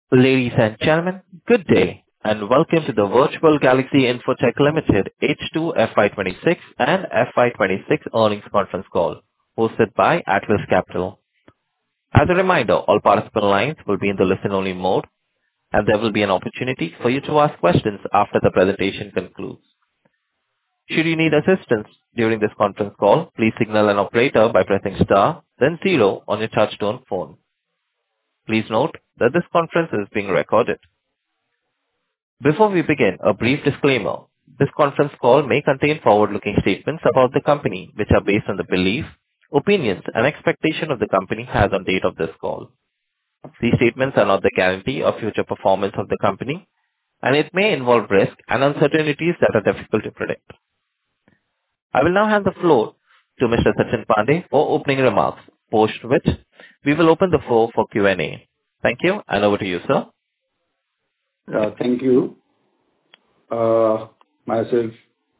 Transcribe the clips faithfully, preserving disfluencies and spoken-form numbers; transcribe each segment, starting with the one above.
Ladies and gentlemen, good day, and welcome to the Virtual Galaxy Infotech Limited H two F Y twenty-six and F Y twenty-six earnings conference call, hosted by Atlas Capital. As a reminder, all participant lines will be in the listen-only mode, and there will be an opportunity for you to ask questions after the presentation concludes. Should you need assistance during this conference call, please signal an operator by pressing star, then zero on your touchtone phone. Please note that this conference is being recorded. Before we begin, a brief disclaimer. This conference call may contain forward-looking statements about the company, which are based on the belief, opinions, and expectation of the company has on date of this call. These statements are not the guarantee of future performance of the company, and it may involve risk and uncertainties that are difficult to predict. I will now hand the floor to Mister Sachin Pandey for opening remarks, post which we will open the floor for Q and A. Thank you, and over to you, sir. Uh, Thank you. Uh, Myself,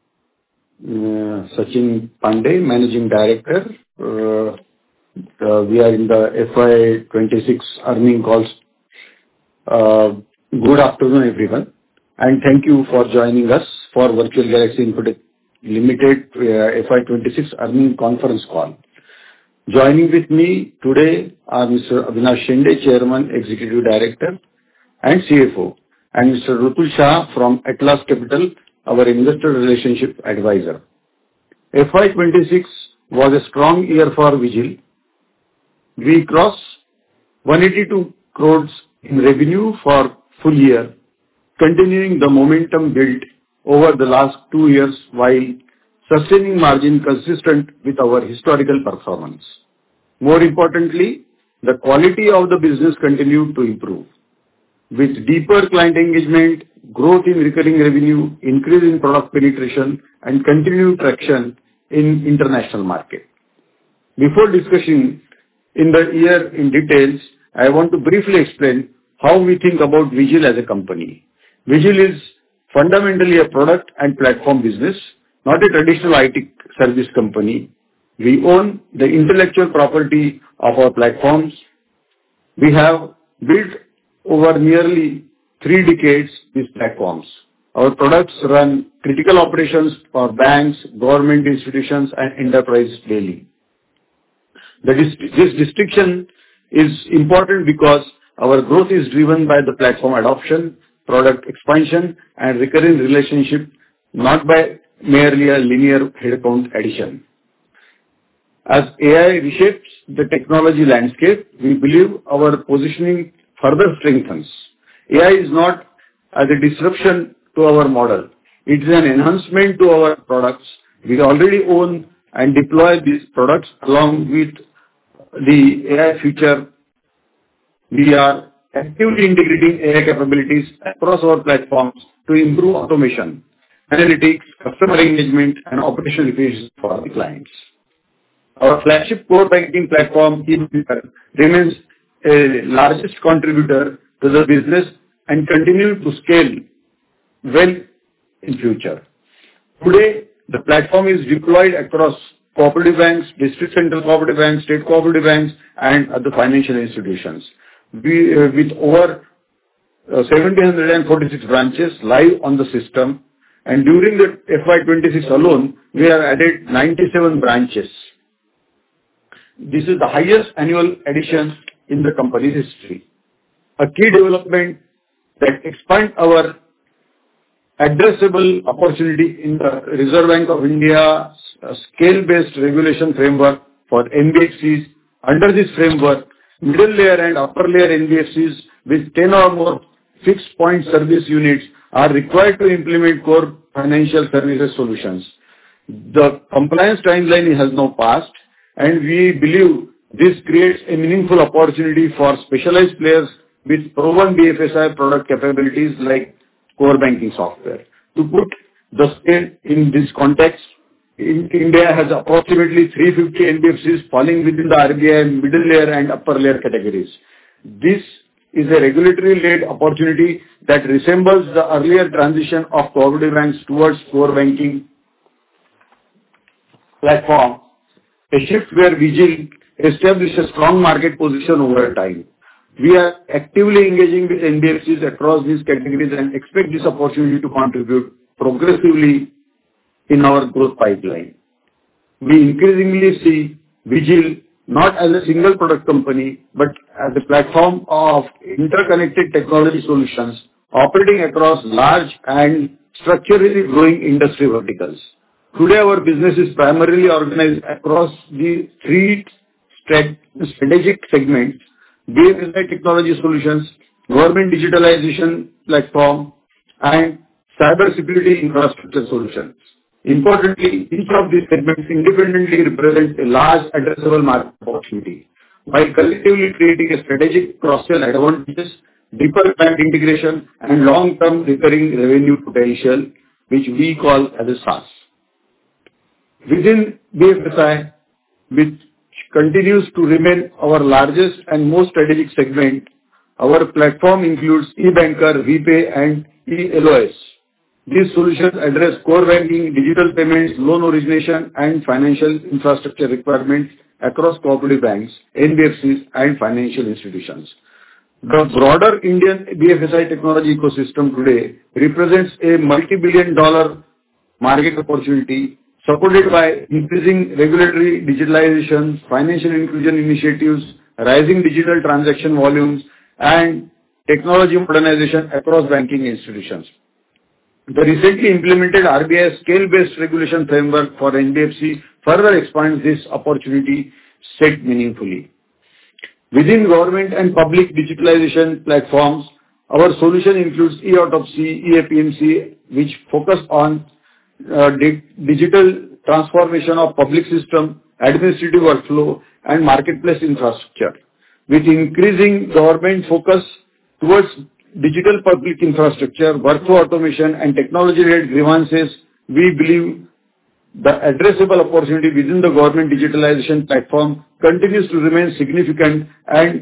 uh, Sachin Pandey, Managing Director. Uh, uh, We are in the F Y twenty-six earnings calls. Uh, Good afternoon, everyone, and thank you for joining us for Virtual Galaxy Infotech Limited uh, F Y twenty-six earnings conference call. Joining with me today are Mister Avinash Shinde, Chairman, Executive Director, and C F O, and Mister Rutul Shah from Atlas Capital, our Investor Relationship Advisor. F Y twenty-six was a strong year for Vigil. We crossed one hundred eighty-two crores in revenue for full year, continuing the momentum built over the last two years while sustaining margin consistent with our historical performance. More importantly, the quality of the business continued to improve, with deeper client engagement, growth in recurring revenue, increase in product penetration, and continued traction in international market. Before discussing in the year in details, I want to briefly explain how we think about Vigil as a company. Vigil is fundamentally a product and platform business, not a traditional I T service company. We own the intellectual property of our platforms. We have built over nearly three decades these platforms. Our products run critical operations for banks, government institutions, and enterprises daily. The dis- this distinction is important because our growth is driven by the platform adoption, product expansion, and recurring relationship, not by merely a linear headcount addition. As A I reshapes the technology landscape, we believe our positioning further strengthens. A I is not as a disruption to our model. It is an enhancement to our products. We already own and deploy these products along with the A I feature. We are actively integrating A I capabilities across our platforms to improve automation, analytics, customer engagement, and operational efficiency for the clients. Our flagship core banking platform remains a largest contributor to the business and continue to scale well in future. Today, the platform is deployed across cooperative banks, district central cooperative banks, state cooperative banks, and other financial institutions. We, uh, with over uh, one thousand seven hundred forty-six branches live on the system, and during the F Y twenty-six alone, we have added ninety-seven branches. This is the highest annual addition in the company's history. A key development that expands our addressable opportunity in the Reserve Bank of India scale-based regulation framework for N B F Cs. Under this framework, middle layer and upper layer N B F Cs with ten or more fixed point service units are required to implement core financial services solutions. The compliance timeline has now passed, and we believe this creates a meaningful opportunity for specialized players with proven B F S I product capabilities like core banking software. To put the scale in this context, in India has approximately three hundred fifty N B F Cs falling within the R B I middle layer and upper layer categories. This is a regulatory-led opportunity that resembles the earlier transition of cooperative banks towards core banking platform, a shift where Vigil established a strong market position over time. We are actively engaging with N B F Cs across these categories and expect this opportunity to contribute progressively in our growth pipeline. We increasingly see Vigil not as a single product company, but as a platform of interconnected technology solutions operating across large and structurally growing industry verticals. Today, our business is primarily organized across the three strat- strategic segments: B F S I technology solutions, government digitalization platform, and cybersecurity infrastructure solutions. Importantly, each of these segments independently represents a large addressable market opportunity, while collectively creating a strategic cross-sell advantages, deeper client integration, and long-term recurring revenue potential, which we call as a SaaS. Within B F S I, which continues to remain our largest and most strategic segment, our platform includes eBanker, VPay, and e-L O S. These solutions address core banking, digital payments, loan origination, and financial infrastructure requirements across cooperative banks, N B F Cs, and financial institutions. The broader Indian B F S I technology ecosystem today represents a multi-billion dollar market opportunity supported by increasing regulatory digitalization, financial inclusion initiatives, rising digital transaction volumes, and technology modernization across banking institutions. The recently implemented R B I scale-based regulation framework for N B F C further expands this opportunity set meaningfully. Within government and public digitalization platforms, our solution includes eAutopsy, eA P M C, which focus on uh, di- digital transformation of public system, administrative workflow, and marketplace infrastructure. With increasing government focus towards digital public infrastructure, workflow automation, and technology-led grievances, we believe the addressable opportunity within the government digitalization platform continues to remain significant and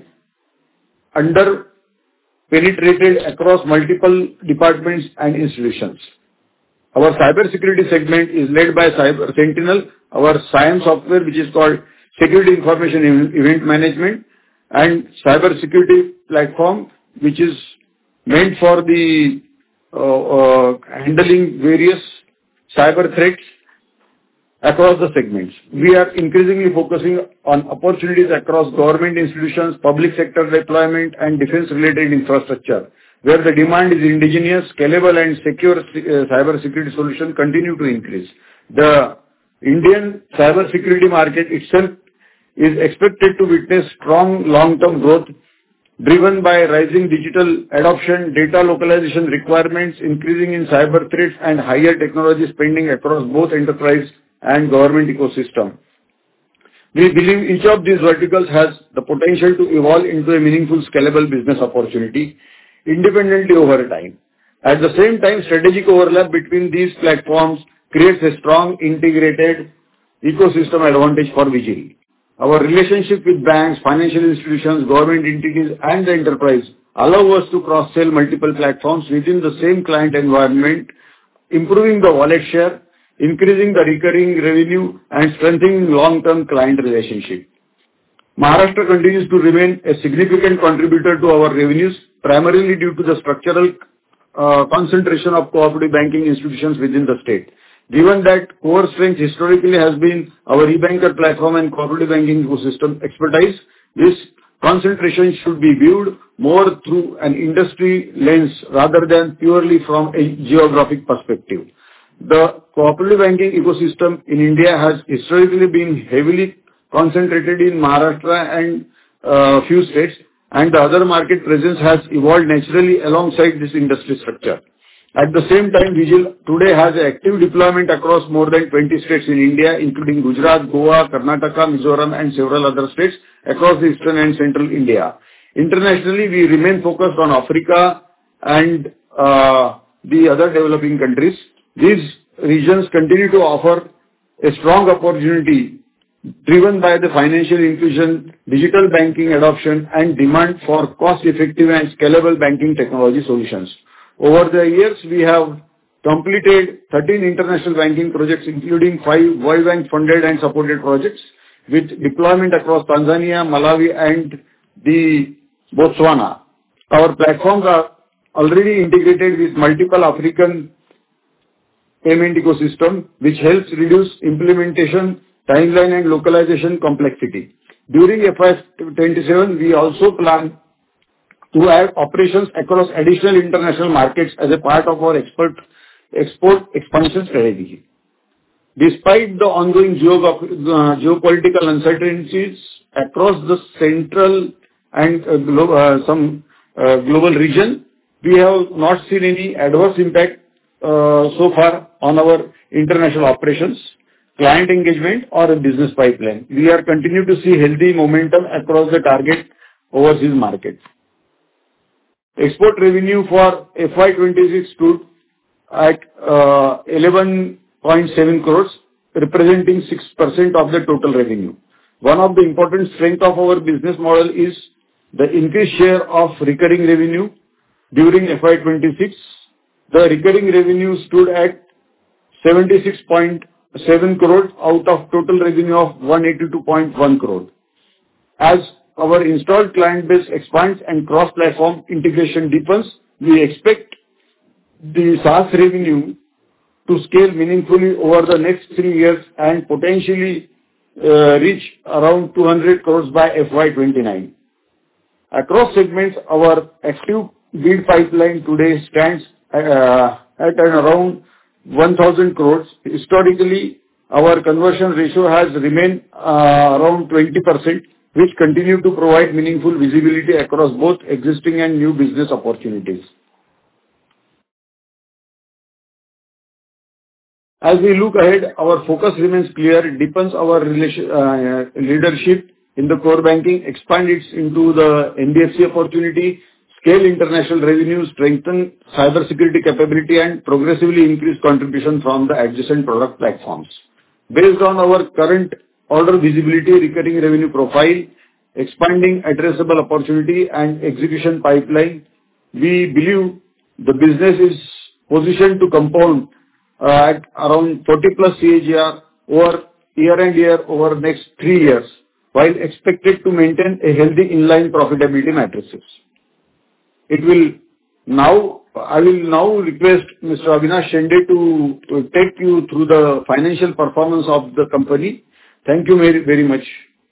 under-penetrated across multiple departments and institutions. Our cybersecurity segment is led by Cyber Sentinel, our S I A M software, which is called Security Information Event Management, and cybersecurity platform, which is meant for the uh, uh, handling various cyber threats across the segments. We are increasingly focusing on opportunities across government institutions, public sector deployment, and defense-related infrastructure, where the demand is indigenous, scalable, and secure uh, cybersecurity solutions continue to increase. The Indian cybersecurity market itself is expected to witness strong long-term growth, driven by rising digital adoption, data localization requirements, increasing in cyber threats, and higher technology spending across both enterprise and government ecosystem. We believe each of these verticals has the potential to evolve into a meaningful, scalable business opportunity independently over time. At the same time, strategic overlap between these platforms creates a strong integrated ecosystem advantage for Vigil. Our relationship with banks, financial institutions, government entities, and the enterprise allow us to cross-sell multiple platforms within the same client environment, improving the wallet share, increasing the recurring revenue, and strengthening long-term client relationship. Maharashtra continues to remain a significant contributor to our revenues, primarily due to the structural uh, concentration of cooperative banking institutions within the state. Given that core strength historically has been our eBanker platform and cooperative banking ecosystem expertise, this concentration should be viewed more through an industry lens rather than purely from a geographic perspective. The cooperative banking ecosystem in India has historically been heavily concentrated in Maharashtra and uh, few states, and the other market presence has evolved naturally alongside this industry structure. At the same time, Vigil today has an active deployment across more than twenty states in India, including Gujarat, Goa, Karnataka, Mizoram, and several other states across the eastern and central India. Internationally, we remain focused on Africa and uh, the other developing countries. These regions continue to offer a strong opportunity driven by the financial inclusion, digital banking adoption, and demand for cost-effective and scalable banking technology solutions. Over the years, we have completed thirteen international banking projects, including five World Bank funded and supported projects, with deployment across Tanzania, Malawi, and the Botswana. Our platforms are already integrated with multiple African payment ecosystem, which helps reduce implementation, timeline, and localization complexity. During F Y twenty-seven, we also plan to add operations across additional international markets as a part of our export export expansion strategy. Despite the ongoing geog- uh, geopolitical uncertainties across the central and uh, glo- uh, some uh, global region, we have not seen any adverse impact uh, so far on our international operations, client engagement, or a business pipeline. We are continuing to see healthy momentum across the target overseas markets. Export revenue for F Y twenty-six stood at uh, eleven point seven crores, representing six percent of the total revenue. One of the important strength of our business model is the increased share of recurring revenue. During F Y twenty-six, the recurring revenue stood at seventy-six point seven crores out of total revenue of one hundred eighty-two point one crore. As our installed client base expands and cross-platform integration deepens, we expect the SaaS revenue to scale meaningfully over the next three years and potentially uh, reach around two hundred crores by F Y twenty-nine. Across segments, our active deal pipeline today stands uh, at an around one thousand crores. Historically, our conversion ratio has remained uh, around twenty percent, which continue to provide meaningful visibility across both existing and new business opportunities. As we look ahead, our focus remains clear. It deepens our relation, uh, leadership in the core banking, expand it into the N B F C opportunity, scale international revenue, strengthen cybersecurity capability, and progressively increase contribution from the adjacent product platforms. Based on our current order visibility, recurring revenue profile, expanding addressable opportunity, and execution pipeline, we believe the business is positioned to compound uh, at around forty plus C A G R over year-and-year over the next three years, while expected to maintain a healthy inline profitability matrices. It will now, I will now request Mister Avinash Shende to to take you through the financial performance of the company. Thank you very, very much.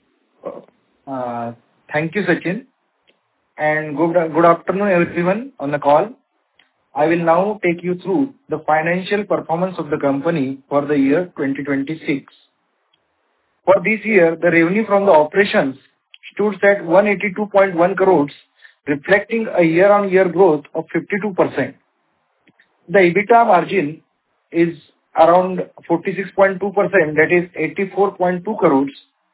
Uh, Thank you, Sachin, and good good afternoon, everyone on the call. I will now take you through the financial performance of the company for the year twenty twenty-six. For this year, the revenue from the operations stood at one hundred eighty-two point one crores, reflecting a year-on-year growth of fifty-two percent. The EBITDA margin is around forty-six point two percent, that is eighty-four point two crores,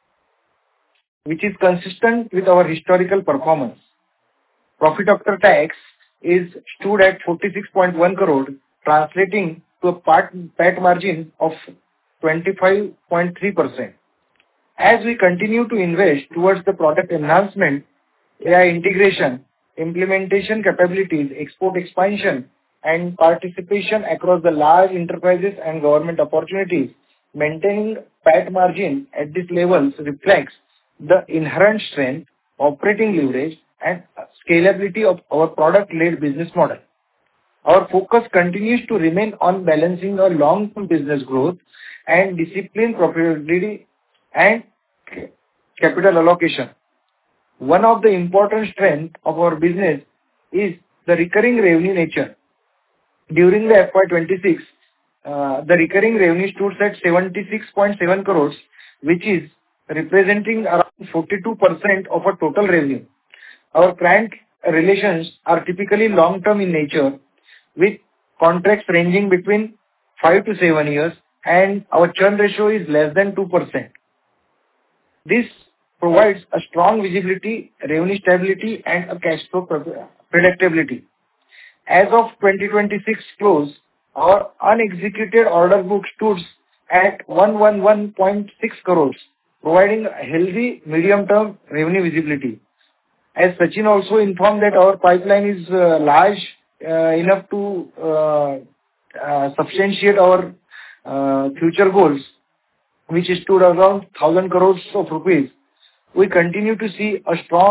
which is consistent with our historical performance. Profit after tax is stood at forty-six point one crore, translating to a PAT PAT margin of twenty-five point three percent. As we continue to invest towards the product enhancement, A I integration, implementation capabilities, export expansion, and participation across the large enterprises and government opportunities, maintaining PAT margin at these levels reflects the inherent strength, operating leverage, and scalability of our product-led business model. Our focus continues to remain on balancing our long-term business growth and disciplined profitability and capital allocation. One of the important strengths of our business is the recurring revenue nature. During the F Y twenty-six, uh, the recurring revenue stood at seventy-six point seven crores, which is representing around forty-two percent of our total revenue. Our client relations are typically long-term in nature, with contracts ranging between five to seven years, and our churn ratio is less than two percent. This provides a strong visibility, revenue stability, and a cash flow predictability. As of twenty twenty-six close, our unexecuted order book stood at one hundred eleven point six crores, providing a healthy medium-term revenue visibility. As Sachin also informed that our pipeline is uh, large uh, enough to uh, uh, substantiate our uh, future goals, which stood around one thousand crores of rupees. We continue to see a strong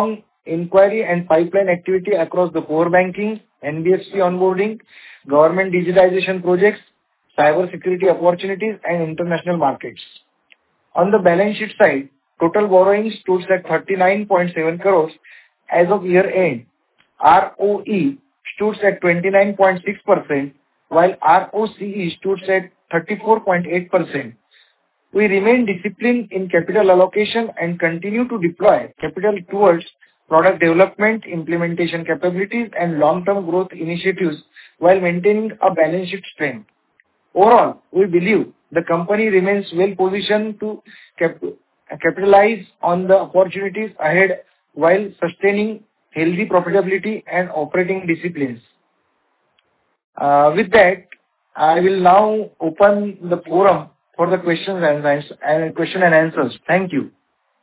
inquiry and pipeline activity across the core banking, N B F C onboarding, government digitization projects, cybersecurity opportunities, and international markets. On the balance sheet side, total borrowings stood at thirty-nine point seven crores as of year-end. R O E stood at twenty-nine point six percent, while R O C E stood at thirty-four point eight percent. We remain disciplined in capital allocation and continue to deploy capital towards product development, implementation capabilities, and long-term growth initiatives while maintaining a balance sheet strength. Overall, we believe the company remains well-positioned to cap- capitalize on the opportunities ahead while sustaining healthy profitability and operating disciplines. Uh, With that, I will now open the forum for the questions and ans- and question and answers. Thank you.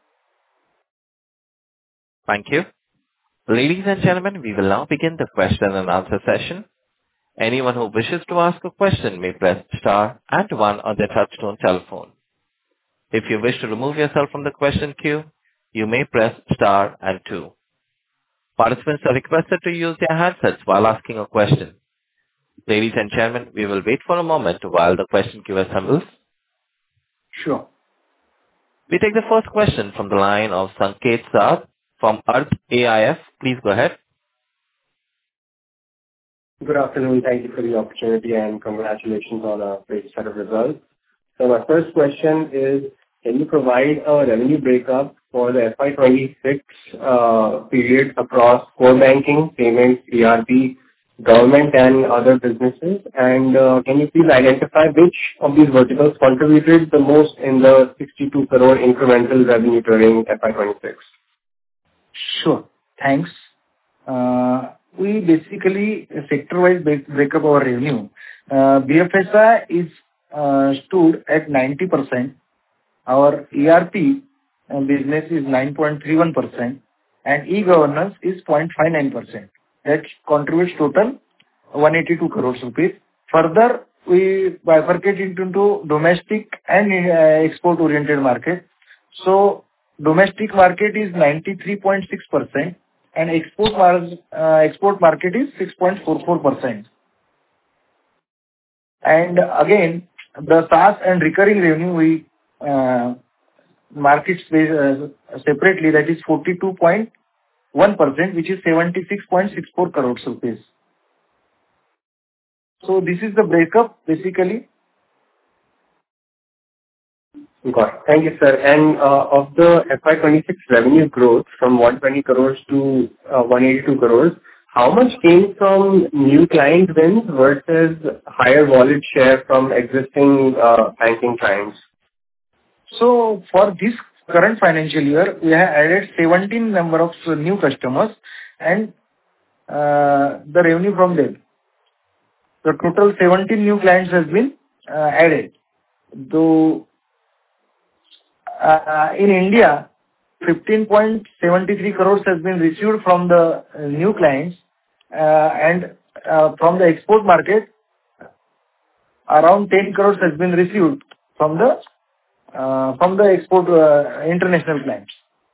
Thank you. Ladies and gentlemen, we will now begin the question and answer session. Anyone who wishes to ask a question may press star and one on their touchtone telephone. If you wish to remove yourself from the question queue, you may press star and two. Participants are requested to use their handsets while asking a question. Ladies and gentlemen, we will wait for a moment while the question queue assembles. Sure. We take the first question from the line of Sanket Saad from Arth A I F. Please go ahead. Good afternoon. Thank you for the opportunity and congratulations on a great set of results. So my first question is, can you provide a revenue breakup for the F Y twenty-six uh, period across core banking, payments, E R P, government and other businesses? And uh, can you please identify which of these verticals contributed the most in the sixty-two crore incremental revenue during F Y twenty-six? Sure. Thanks. Uh, We basically sector-wise break break up our revenue. Uh, B F S I is uh, stood at ninety percent. Our E R P uh, business is nine point three one percent, and e-governance is zero point five nine percent. That contributes total one hundred eighty-two crores rupees. Further, we bifurcate it into domestic and uh, export-oriented market. So domestic market is ninety-three point six percent and export mar- uh, export market is six point four four percent. And again, the SaaS and recurring revenue we uh, market space uh, separately, that is forty-two point one percent, which is seventy-six point six four crores rupees. So this is the breakup basically. Got it. Thank you, sir. And uh, of the F Y twenty-six revenue growth from one hundred twenty crores to uh, one hundred eighty-two crores, how much came from new client wins versus higher wallet share from existing uh, banking clients? So for this current financial year, we have added seventeen number of new customers and uh, the revenue from them. The total seventeen new clients has been uh, added. Though uh, in India, fifteen point seven three crores has been received from the uh, new clients, uh, and uh, from the export market, around ten crores has been received from the uh, from the export uh, international clients.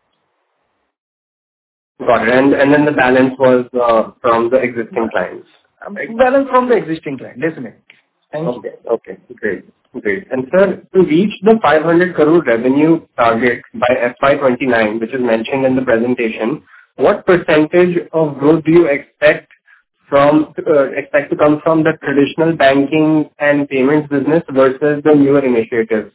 Got it. And, and then the balance was uh, from the existing clients. Um, Balance from the existing client, definitely. Thank you. Okay. Okay. Great. Great. And sir, to reach the five hundred crore revenue target by F Y twenty-nine, which is mentioned in the presentation, what percentage of growth do you expect from uh, expect to come from the traditional banking and payments business versus the newer initiatives?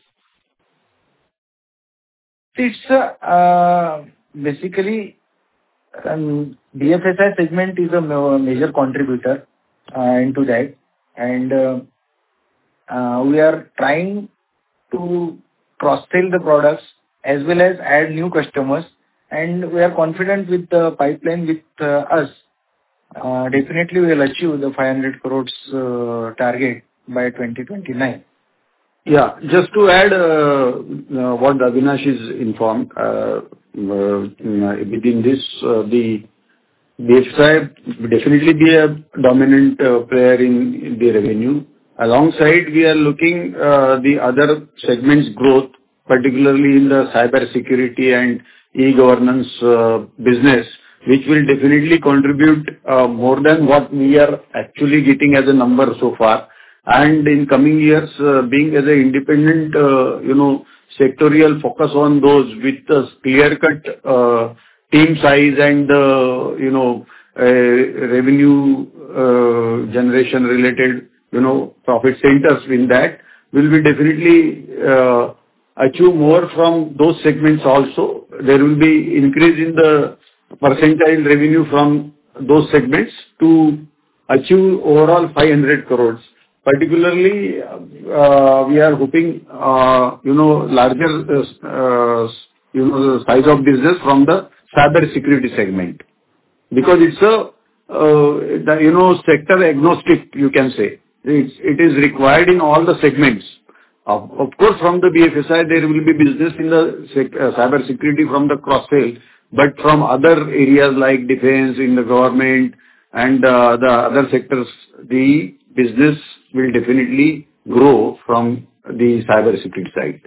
It's uh, uh, basically um, B F S I segment is a ma- major contributor uh, into that, and uh, uh, we are trying to cross-sell the products as well as add new customers, and we are confident with the pipeline with uh, us. Uh, definitely, we will achieve the five hundred crores uh, target by twenty twenty-nine. Yeah. Just to add uh, uh, what Avinash is informed, uh, uh, within this, uh, the B F S I will definitely be a dominant uh, player in the revenue. Alongside, we are looking uh, the other segments growth, particularly in the cyber security and e-governance uh, business, which will definitely contribute uh, more than what we are actually getting as a number so far. And in coming years, uh, being as an independent, uh, you know, sectorial focus on those with a clear-cut uh, team size and, uh, you know, uh, revenue uh, generation related, you know, profit centers in that, will be definitely uh, achieve more from those segments also. There will be increase in the percentile revenue from those segments to achieve overall five hundred crores. Particularly, uh, we are hoping, uh, you know, larger, uh, you know, the size of business from the cyber security segment. Because it's a, uh, the, you know, sector agnostic, you can say. It's, it is required in all the segments. Of, of course, from the B F S I, there will be business in the sec- uh, cyber security from the cross-sale, but from other areas like defense, in the government, and uh, the other sectors, the business will definitely grow from the cyber security side.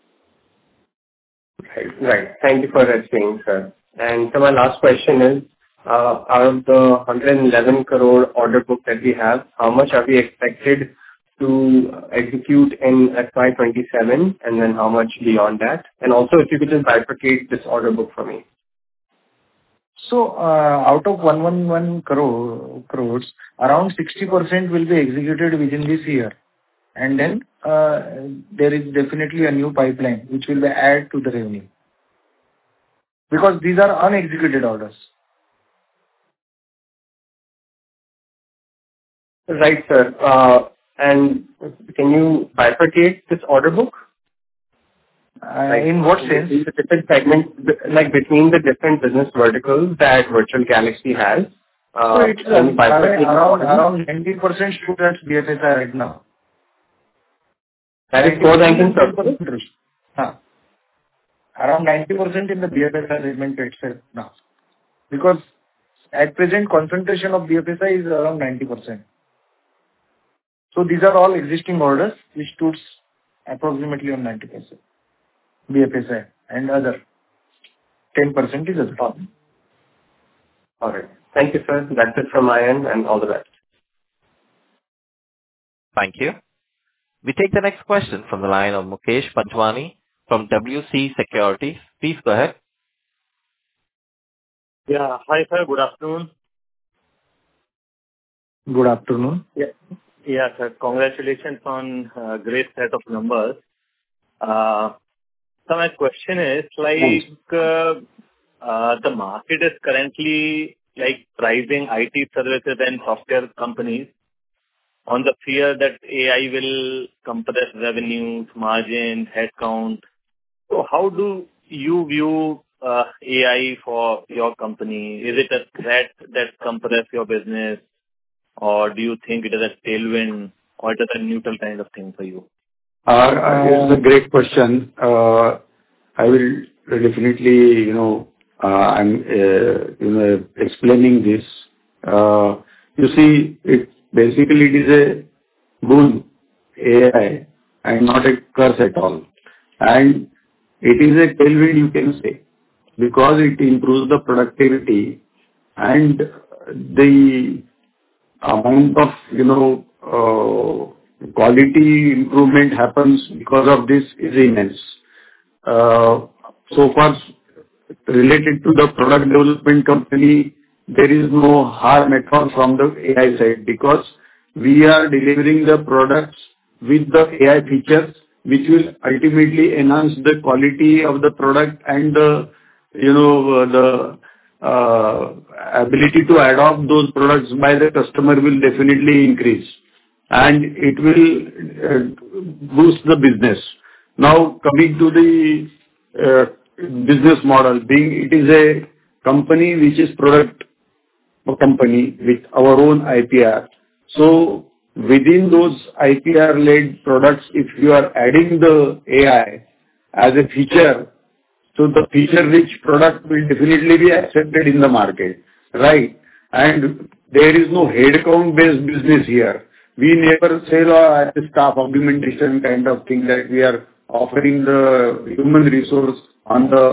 Right. Right. Thank you for explaining, sir. And so my last question is, uh, out of the one hundred eleven crore order book that we have, how much are we expected to execute in F Y twenty-seven, and then how much beyond that? And also, if you could just bifurcate this order book for me. So, uh, out of one hundred eleven crore, crores, around sixty percent will be executed within this year. And then, uh, there is definitely a new pipeline which will be added to the revenue. Because these are unexecuted orders. Right, sir. Uh, And can you bifurcate this order book? Uh, in what sense? In the different segments, like between the different business verticals that Virtual Galaxy has. Uh, So it's can you uh, bifurcate the around, order book? around ninety percent stood at B F S I right now. That is core banking services? Huh. Around ninety percent in the B F S I segment itself now. Because at present concentration of B F S I is around ninety percent. So these are all existing orders which stood approximately on ninety percent. B F S I and other ten percent is other. All right. Thank you, sir. That's it from my end, and all the best. Thank you. We take the next question from the line of Mukesh Panchwani from W C Securities. Please go ahead. Yeah. Hi, sir. Good afternoon. Good afternoon. Yeah. Yeah, sir. Congratulations on a great set of numbers. Uh, So my question is, like, uh, uh, the market is currently, like, pricing I T services and software companies on the fear that A I will compress revenues, margins, headcount. So how do you view uh, A I for your company? Is it a threat that compress your business, or do you think it is a tailwind, or it is a neutral kind of thing for you? Uh, It's a great question. Uh, I will definitely, you know, uh, I'm, uh, you know, explaining this. Uh, You see, it basically it is a boon, A I, and not a curse at all. And it is a tailwind, you can say, because it improves the productivity and the amount of, you know, uh, quality improvement happens because of this is immense. Uh, So far, related to the product development company, there is no harm at all from the A I side, because we are delivering the products with the A I features, which will ultimately enhance the quality of the product and the, you know, uh, the uh, ability to adopt those products by the customer will definitely increase, and it will uh, boost the business. Now, coming to the uh, business model, being it is a company which is product company with our own I P R. So within those I P R-led products, if you are adding the A I as a feature, so the feature-rich product will definitely be accepted in the market, right? And there is no headcount-based business here. We never sell uh, as a staff augmentation kind of thing, that we are offering the human resource on the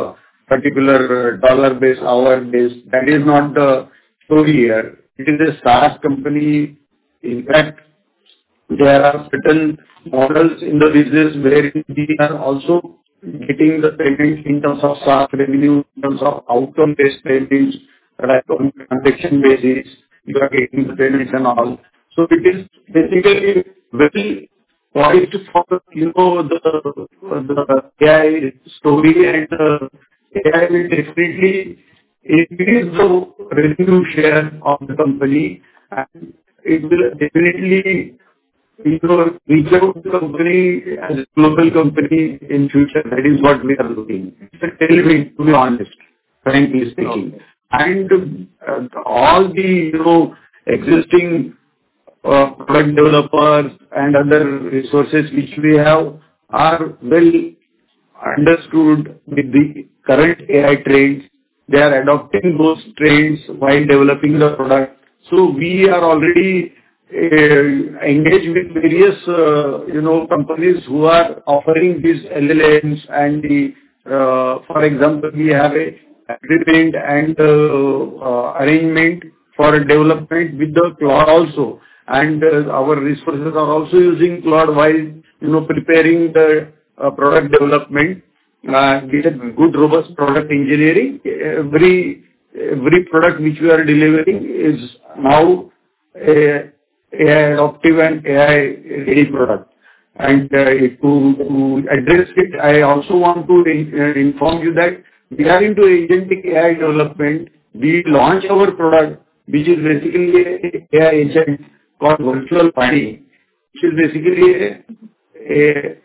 particular dollar-based, hour-based. That is not the story here. It is a SaaS company. In fact, there are certain models in the business where we are also getting the payments in terms of SaaS revenue, in terms of outcome-based payments, like on transaction basis, you are getting the payments and all. So it is basically very poised for, you know, the the A I story, and the A I will definitely increase the revenue share of the company, and it will definitely, you know, reach out to the company as a global company in future. That is what we are looking. It's a tailwind, to be honest, frankly speaking. Okay. And uh, all the, you know, existing uh, product developers and other resources which we have are well understood with the current A I trends. They are adopting those trends while developing the product. So we are already uh, engaged with various, uh, you know, companies who are offering these L L Ms and the, uh, for example, we have a agreement and uh, uh, arrangement for development with the cloud also. And uh, our resources are also using cloud while, you know, preparing the uh, product development. Uh, with a good robust product engineering. Every every product which we are delivering is now a A I adaptive and A I ready product. And uh, to, to address it, I also want to in, uh, inform you that we are into agentic A I development. We launch our product, which is basically a A I agent called Virtual Pani, which is basically a, a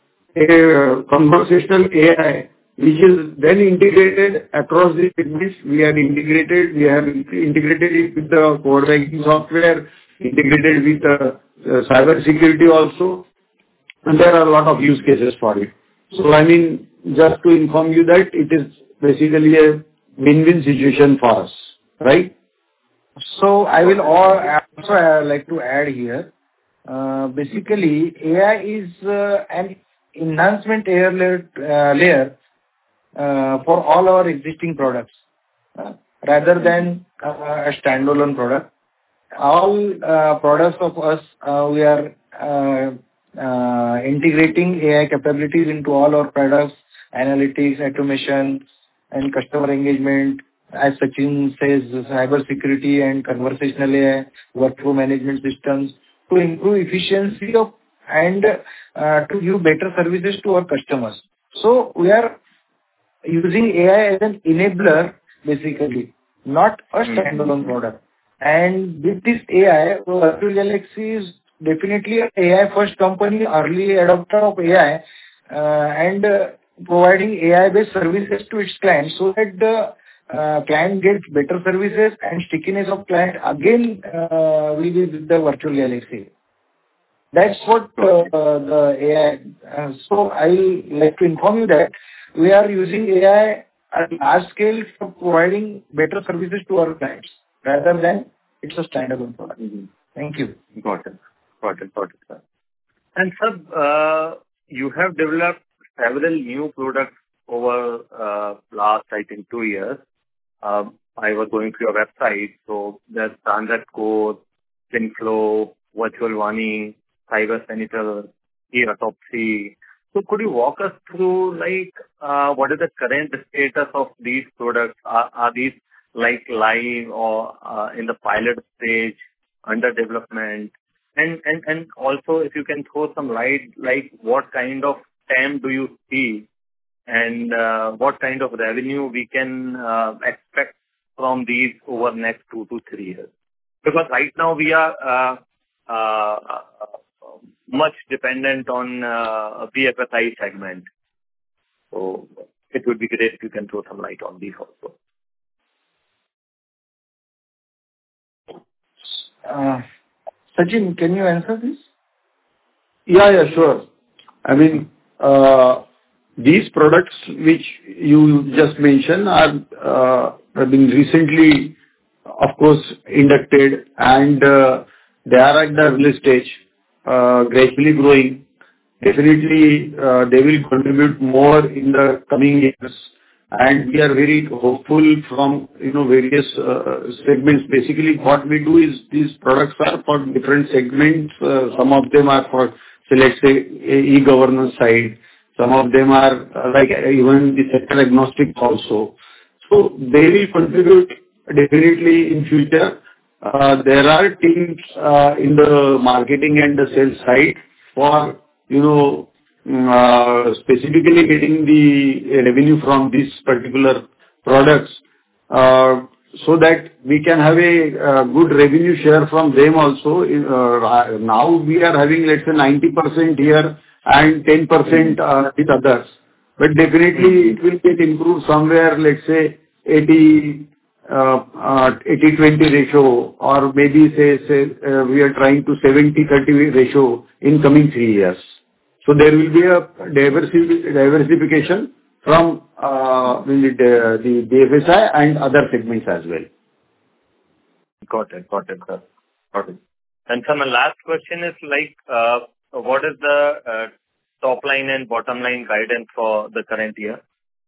a conversational A I, which is then integrated across the segments. We are integrated, we have integrated it with the core banking software, integrated with the uh, cyber security also, and there are a lot of use cases for it. So, I mean, just to inform you that it is basically a win-win situation for us, right? So I will al- also uh, like to add here. Uh, basically, A I is uh, an enhancement layer, layer, uh, layer uh, for all our existing products, uh, rather than uh, a standalone product. All uh, products of us, uh, we are uh, uh, integrating A I capabilities into all our products, analytics, automation, and customer engagement. As Sachin says, cyber security and conversational A I, workflow management systems, to improve efficiency of and uh, to give better services to our customers. So we are using A I as an enabler, basically, not a standalone product. And with this A I, Virtual Galaxy is definitely an A I first company, early adopter of A I, uh, and uh, providing A I-based services to its clients so that the uh, client gets better services and stickiness of client again uh, will be with the Virtual Galaxy. That's what uh, the A I. Uh, so I like to inform you that we are using A I at large scale for providing better services to our clients rather than it's a standalone product. Mm-hmm. Thank you. Got it. Got it. Got it, sir. And sir, uh, you have developed several new products over uh, last, I think, two years. Um, I was going through your website, so there's Transact Core, FinFlow, Virtual Vani, Cyber Senator, eAutopsy. So could you walk us through, like, uh, what is the current status of these products? Are, are these like live or uh, in the pilot stage, under development? And, and, and also if you can throw some light, like what kind of T A M do you see and uh, what kind of revenue we can uh, expect from these over next two to three years? Because right now we are uh, uh, much dependent on uh, B F S I segment. So it would be great if you can throw some light on these also. Uh, Sachin, can you answer this? Yeah, yeah, sure. I mean, uh, these products which you just mentioned are uh, have been recently, of course, inducted, and uh, they are at the early stage, uh, gradually growing. Definitely, uh, they will contribute more in the coming years. and we are very hopeful from, you know, various uh, segments. Basically, what we do is these products are for different segments. Uh, Some of them are for, say, let's say, e- e-governance side. Some of them are uh, like uh, even the sector agnostic also. So they will contribute definitely in future. Uh, There are teams uh, in the marketing and the sales side for, you know, mm, uh, specifically getting the revenue from these particular products, uh, so that we can have a uh, good revenue share from them also. In, uh, Now we are having, let's say, ninety percent here and ten percent uh, with others. But definitely it will get improved somewhere, let's say, eighty uh, uh, eighty twenty ratio, or maybe say say uh, we are trying to seventy thirty ratio in coming three years. So there will be a diversi- diversification from uh, the the B F S I and other segments as well. Got it. Got it, sir. Got it. And sir, my last question is like, uh, what is the uh, top line and bottom line guidance for the current year?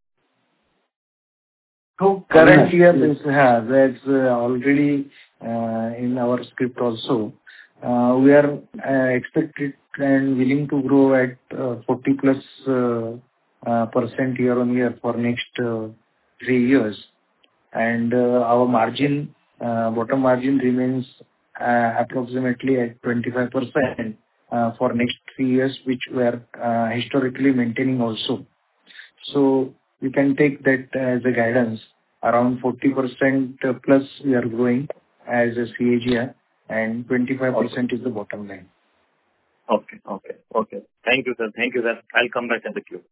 So current year, this, yeah, that's uh, already uh, in our script also. Uh, We are uh, expected and willing to grow at uh, forty plus uh, uh, percent year-on-year for next uh, three years. And uh, our margin, uh, bottom margin remains uh, approximately at twenty-five percent uh, for next three years, which we are uh, historically maintaining also. So you can take that as a guidance. Around forty percent plus we are growing as a C A G R, and twenty-five percent is the bottom line. Okay. Okay. Okay. Thank you, sir. Thank you, sir. I'll come back in the queue.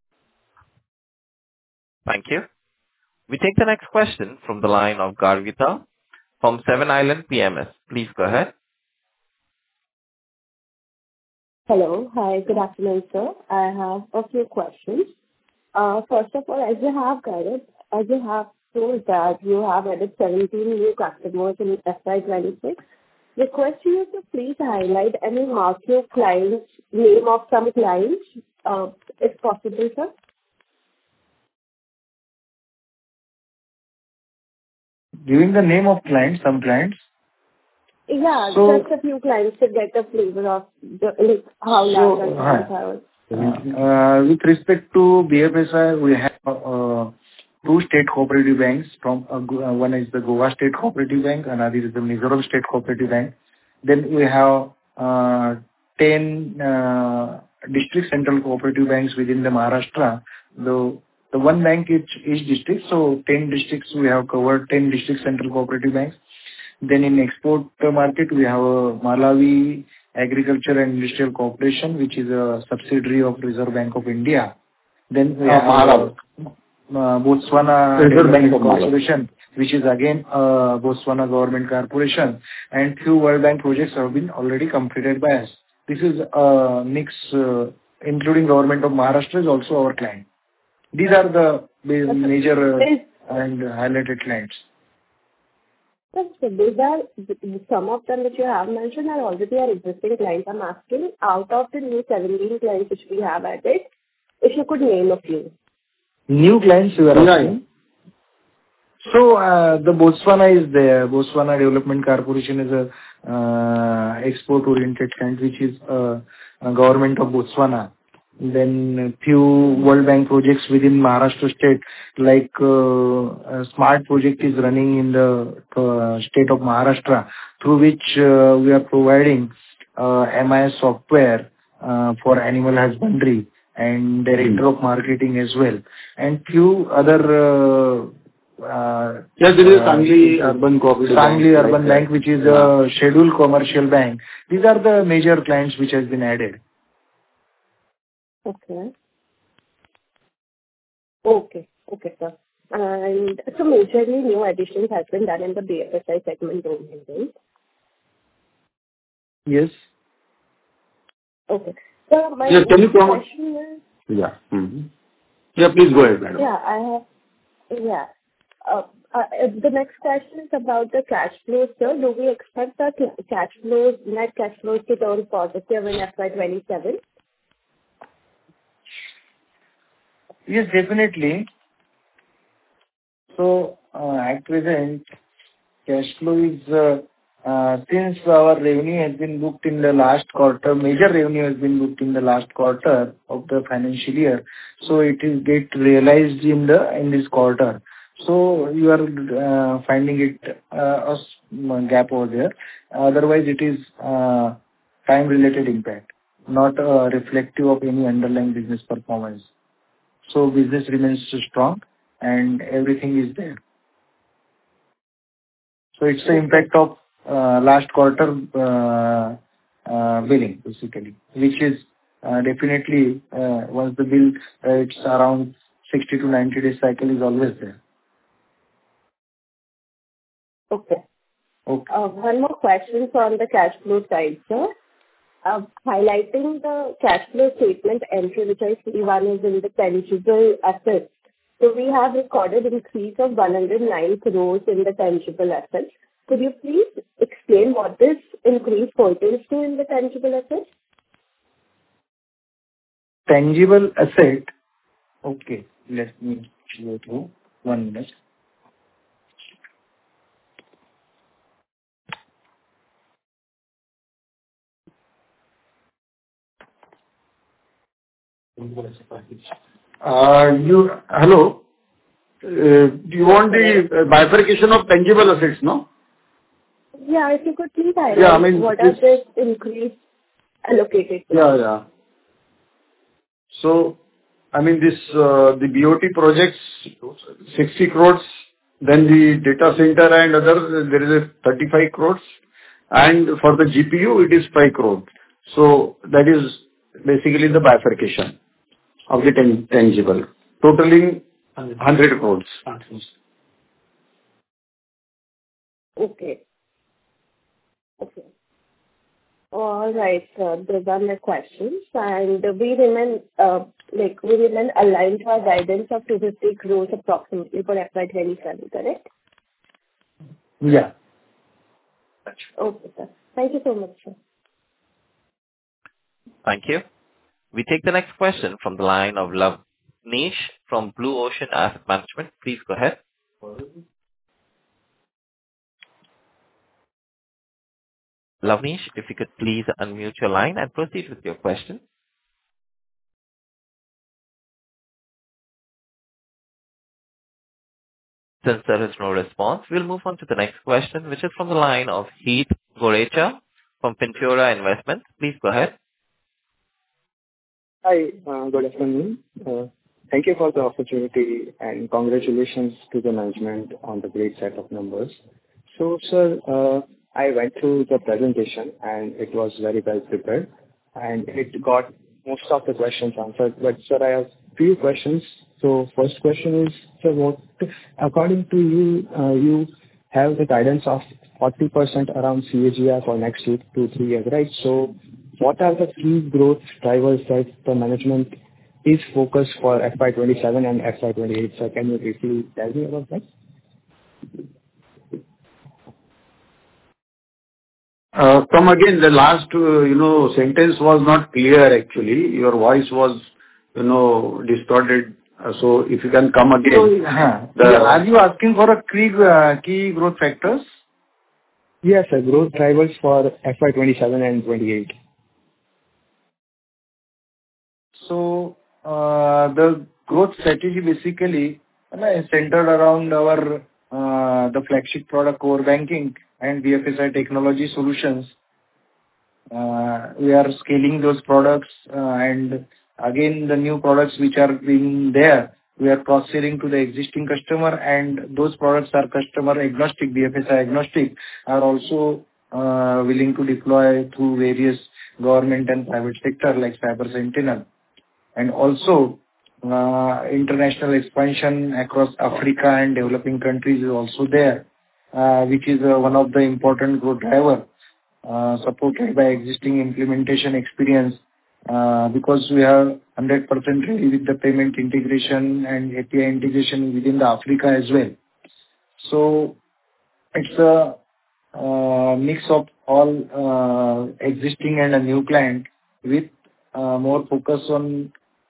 Thank you. We take the next question from the line of Garvita from Seven Island P M S. Please go ahead. Hello. Hi, good afternoon, sir. I have a few questions. Uh, First of all, as you have guided, as you have told that you have added seventeen new customers in F Y twenty-six, request you to please highlight any marquee clients, name of some clients, uh, if possible, sir. Giving the name of clients, some clients. Yeah, So- just a few clients to get a flavor of the, like, how large So, our hi. clients are. Uh, With respect to B F S I, we have uh, two state cooperative banks. From uh, Go- uh, one is the Goa State Cooperative Bank, another is the Mizoram State Cooperative Bank. Then we have uh, ten uh, district central cooperative banks within the Maharashtra. The the one bank each each district, so ten districts we have covered, ten district central cooperative banks. Then in export market, we have a Malawi Agriculture and Industrial Corporation, which is a subsidiary of Reserve Bank of India. Then we Uh, have Malawi. uh, Botswana Reserve Bank Development of Malawi. Corporation, which is again uh, Botswana Government Corporation. And few World Bank projects have been already completed by us. This is a mix, uh, including Government of Maharashtra is also our client. These are the ma- major uh, Is- and highlighted clients. Yes, so these are, some of them which you have mentioned are already our existing clients. I'm asking, out of the new seventeen clients which we have added, if you could name a few. New clients you are Yeah, asking? So, uh, the Botswana is there. Botswana Development Corporation is a uh, export-oriented client, which is uh, a government of Botswana. Then a few World Bank projects within Maharashtra state, like uh, a smart project is running in the uh, state of Maharashtra, through which uh, we are providing uh, M I S software uh, for animal husbandry and director of marketing as well, and few other uh, uh, Yes, there is uh, Sangli Urban Cooperative Bank. Sangli like Urban that. Bank, which is a scheduled commercial bank. These are the major clients which has been added. Okay. Okay. Okay, sir. And so majorly new additions has been done in the B F S I segment only, right? Yes. Okay. So my Yes, can you next come- question is, Yeah. Mm-hmm. Yeah, please go ahead, madam. yeah, I have, yeah. Uh, uh, the next question is about the cash flows, sir. Do we expect the ca- cash flows, net cash flows to turn positive in F Y twenty-seven? Yes, definitely. So uh, at present, cash flow is uh, uh, since our revenue has been booked in the last quarter, major revenue has been booked in the last quarter of the financial year, so it is get realized in the in this quarter. So you are uh, finding it uh, a s- gap over there. Otherwise, it is uh, time-related impact, not uh, reflective of any underlying business performance. So business remains strong and everything is there. So it's the impact of uh, last quarter uh, uh, billing, basically, which is uh, definitely uh, once the bill, uh, it's around sixty to ninety days cycle is always there. Okay. Okay. Uh, One more question on the cash flow side, sir. Uh, Highlighting the cash flow statement entry, which I see one is in the tangible assets. So we have recorded increase of one hundred nine crores in the tangible assets. Could you please explain what this increase pertains to in the tangible assets? Tangible asset. Okay. Let me go through. One minute. Uh, you hello. Uh, do you want the uh, bifurcation of tangible assets? No. Yeah, if you could please highlight Yeah, I mean, what are this- this increase allocated to? Yeah, yeah. So, I mean, this, uh, the B O T projects, sixty crores, then the data center and other, there is a thirty-five crores, and for the G P U, it is five crores. So that is basically the bifurcation of the tan- tangible, totaling one hundred crores. Okay. Okay. All right, sir. Those are my questions. And we remain, uh, like, we remain aligned to our guidance of two hundred fifty crores approximately for F Y twenty-seven, correct? Yeah. Okay, sir. Thank you so much, sir. Thank you. We take the next question from the line of Lavnish from Blue Ocean Asset Management. Please go ahead. Lavnish, if you could please unmute your line and proceed with your question. Since there is no response, we'll move on to the next question, which is from the line of Heath Gorecha from Ventura Investments. Please go ahead. Hi, uh, good afternoon. Uh, Thank you for the opportunity, and congratulations to the management on the great set of numbers. So, sir, uh, I went through the presentation, and it was very well prepared, and it got most of the questions answered. But, sir, I have few questions. So first question is, sir, what, according to you, uh, you have the guidance of forty percent around C A G R for next two to three years, right? So what are the key growth drivers that the management is focused for F Y twenty-seven and F Y twenty-eight? Sir, can you briefly tell me about that? Uh, Come again, the last, uh, you know, sentence was not clear actually. Your voice was, you know, distorted. Uh, So if you can come again. So, huh. The- Yeah, are you asking for a key, uh, key growth factors? Yes, sir, growth drivers for F Y twenty-seven and twenty-eight. So, uh, the growth strategy basically uh, is centered around our uh, the flagship product core banking and B F S I technology solutions. Uh, We are scaling those products, uh, and again, the new products which are being there, we are cross-selling to the existing customer, and those products are customer agnostic, B F S I agnostic, are also uh, willing to deploy through various government and private sector like Cyber Sentinel. And also, uh, international expansion across Africa and developing countries is also there, uh, which is uh, one of the important growth driver, uh, supported by existing implementation experience, uh, because we have one hundred percent ready with the payment integration and A P I integration within the Africa as well. So it's a uh, mix of all uh, existing and a new client with uh, more focus on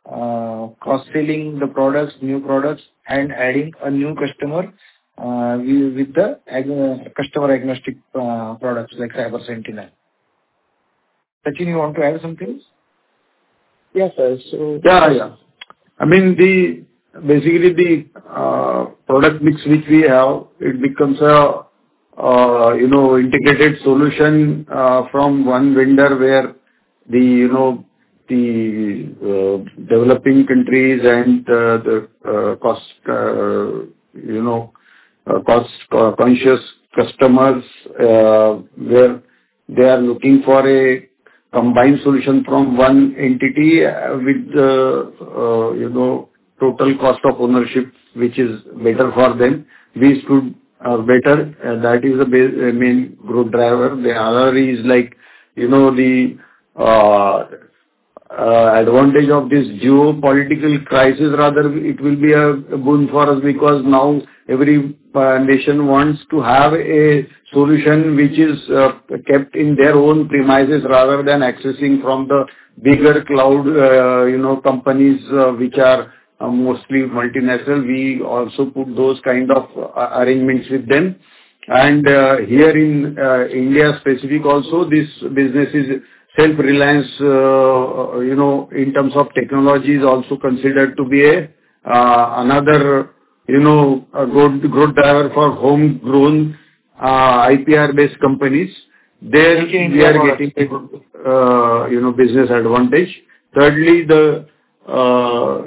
uh, cross-selling the products, new products, and adding a new customer uh, with with the ag- customer agnostic uh, products like Cyber Sentinel. Sachin, you want to add something? Yes, sir. So Yeah, yeah. I mean, the basically the uh, product mix which we have, it becomes a uh, you know integrated solution uh, from one vendor where the you know the uh, developing countries and uh, the uh, cost uh, you know uh, cost uh, conscious customers uh, where they are looking for a combined solution from one entity uh, with the, uh, you know, total cost of ownership, which is better for them. We stood uh, better. uh, That is the ba- uh, main growth driver. The other is like, you know, the uh, uh, advantage of this geopolitical crisis. Rather, it will be a a boon for us because now every uh, nation wants to have a solution which is uh, kept in their own premises rather than accessing from the bigger cloud, uh, you know, companies uh, which are uh, mostly multinational. We also put those kind of uh, arrangements with them. And uh, here in uh, India specific also, this business is self-reliance, uh, you know, in terms of technology is also considered to be a uh, another, you know, a growth growth driver for homegrown uh, I P R-based companies. There we are getting a good, uh, you know, business advantage. Thirdly, the uh,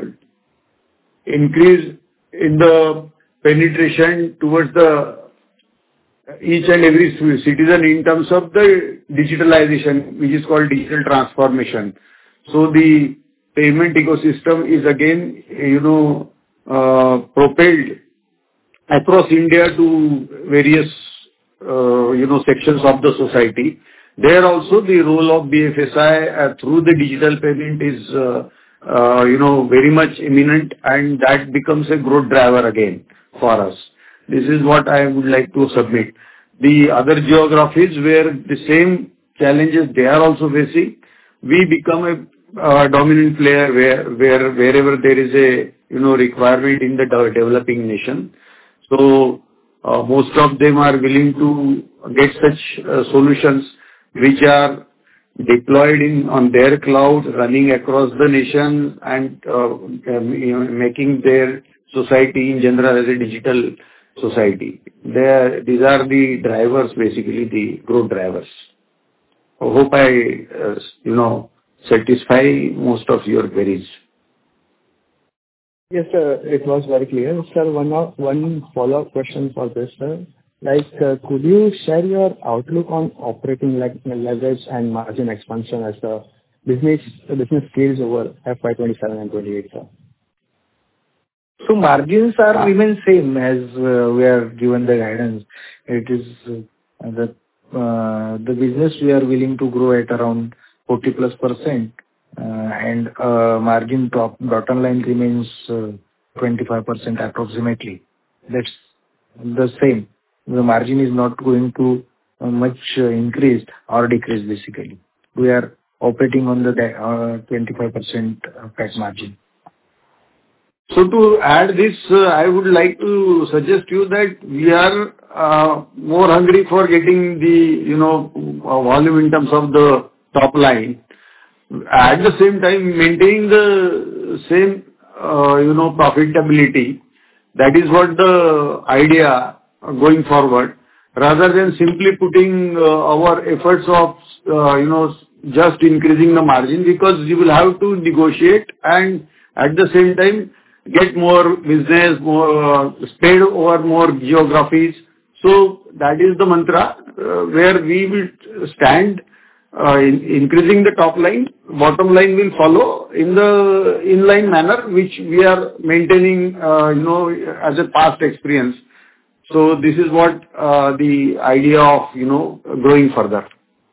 increase in the penetration towards the each and every ci- citizen in terms of the digitalization, which is called digital transformation. So the payment ecosystem is again, you know, uh, propelled across India to various, uh, you know, sections of the society. There also the role of B F S I uh, through the digital payment is, uh, uh, you know, very much imminent, and that becomes a growth driver again for us. This is what I would like to submit. The other geographies where the same challenges they are also facing, we become a uh, dominant player where where wherever there is a, you know, requirement in the de- developing nation. So, uh, most of them are willing to get such uh, solutions which are deployed in on their cloud, running across the nation and, uh, um, you know, making their society in general as a digital society. They are, these are the drivers, basically the growth drivers. I hope I, uh, you know, satisfy most of your queries. yes, sir, it was very clear. Sir, one of- one follow-up question for this, sir. Like, uh, could you share your outlook on operating like leverage and margin expansion as the business the business scales over F Y twenty-seven and twenty-eight, sir? So margins are remain same as uh, we are given the guidance. It is uh, the uh, the business we are willing to grow at around forty plus percent, uh, and uh, margin top bottom line remains uh, twenty-five percent approximately. That's the same. The margin is not going to uh, much uh, increase or decrease basically. We are operating on the uh, twenty-five percent PAT margin. So to add this, uh, I would like to suggest you that we are uh, more hungry for getting the, you know, uh, volume in terms of the top line. At the same time, maintaining the same, uh, you know, profitability. That is what the idea uh, going forward, rather than simply putting uh, our efforts of, uh, you know, just increasing the margin, because you will have to negotiate and at the same time get more business, more uh, spread over more geographies. So that is the mantra uh, where we will stand. Uh, in increasing the top line, bottom line will follow in the inline manner, which we are maintaining, uh, you know, as a past experience. So this is what uh, the idea of, you know, growing further.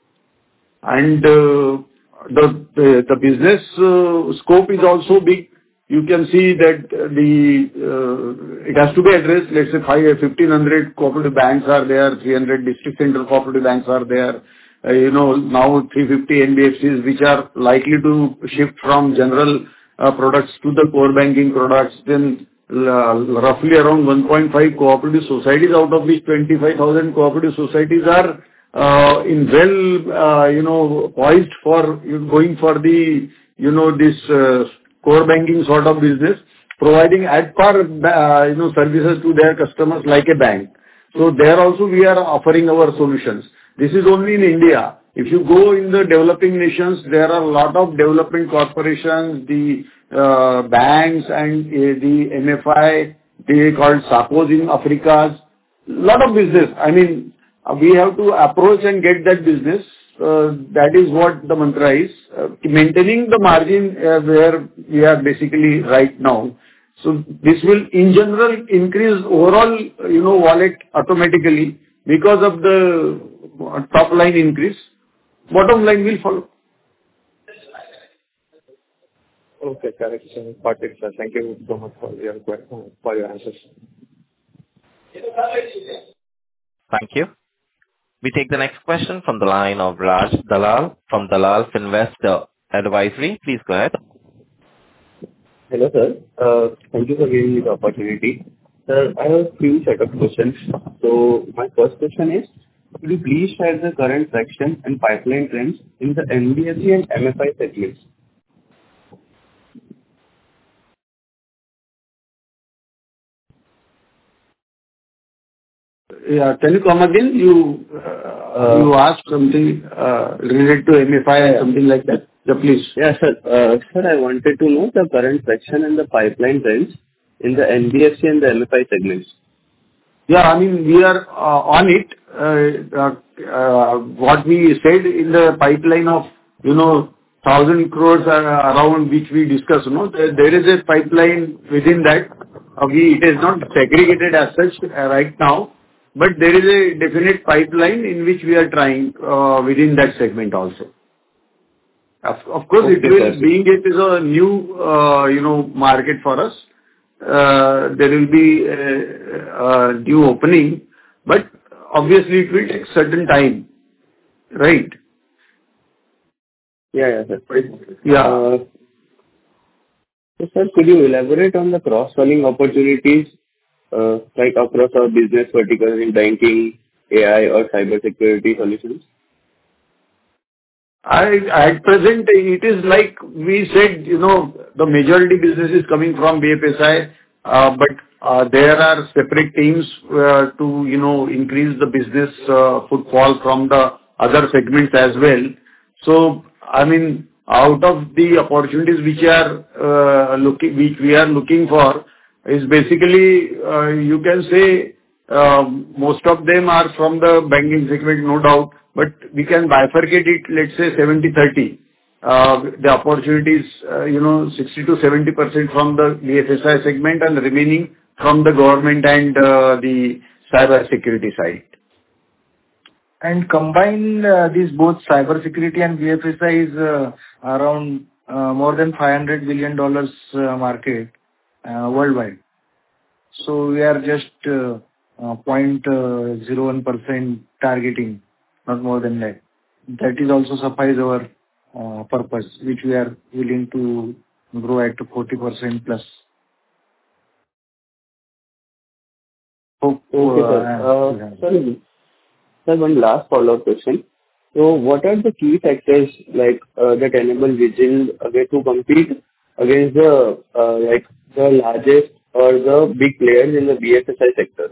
And uh, the the the business uh, scope is also big. You can see that the uh, it has to be addressed. Let's say five, fifteen hundred cooperative banks are there, three hundred district central cooperative banks are there. Uh, you know, now three hundred fifty N B F Cs, which are likely to shift from general uh, products to the core banking products, then uh, roughly around one point five cooperative societies, out of which twenty-five thousand cooperative societies are uh, in well, uh, you know, poised for going for the, you know, this uh, core banking sort of business, providing at par, uh, you know, services to their customers like a bank. So there also we are offering our solutions. This is only in India. If you go in the developing nations, there are a lot of development corporations, the uh, banks and uh, the M F I, they called SACCOs in Africa. Lot of business. I mean, uh, we have to approach and get that business. Uh, That is what the mantra is. Uh, Maintaining the margin uh, where we are basically right now. So this will, in general, increase overall, you know, wallet automatically because of the uh, top line increase. Bottom line will follow. Okay, correct, sir. Got it, sir. Thank you so much for your que- for your answers. Thank you. We take the next question from the line of Raj Dalal from Dalal Finvestor Advisory. Please go ahead. Hello, sir. Uh, Thank you for giving me the opportunity. Sir, I have a few set of questions. So my first question is, could you please share the current traction and pipeline trends in the N B F C and M F I segments? Yeah. Can you come again? You uh, you asked something uh, related to M F I and something like that. Yeah, please. Yeah, sir. Uh, Sir, I wanted to know the current traction and the pipeline trends in the N B F C and the M F I segments. Yeah, I mean, we are uh, on it. Uh, uh, uh, What we said in the pipeline of, you know, one thousand crores uh, around which we discussed, you know, there there is a pipeline within that. Uh, we It is not segregated as such uh, right now, but there is a definite pipeline in which we are trying uh, within that segment also. Of of course, it Okay, will, sir. being it is a new, uh, you know, market for us, uh, there will be a a new opening, but obviously it will take certain time, right? Yeah, yeah, sir. Yeah. Uh, So, sir, could you elaborate on the cross-selling opportunities, uh, like across our business verticals in banking, A I, or cybersecurity solutions? I At present, it is like we said, you know, the majority business is coming from B F S I, uh, but uh, there are separate teams uh, to, you know, increase the business uh, footfall from the other segments as well. So, I mean, out of the opportunities which are uh, looking, which we are looking for, is basically, uh, you can say, um, most of them are from the banking segment, no doubt, but we can bifurcate it, let's say seventy thirty. Uh, The opportunities, uh, you know, sixty to seventy percent from the B F S I segment and remaining from the government and uh, the cyber security side. And combine uh, these both cybersecurity and B F S I is uh, around uh, more than five hundred billion dollars uh, market uh, worldwide. So we are just uh, uh, zero point zero one percent targeting, not more than that. That is also suffice our uh, purpose, which we are willing to grow at forty percent plus. Hope, Okay, sir. uh, Uh, yeah. Sir, sir, one last follow-up question. So what are the key factors like uh, that enable Vigil again to compete against the uh, like the largest or the big players in the B F S I sector?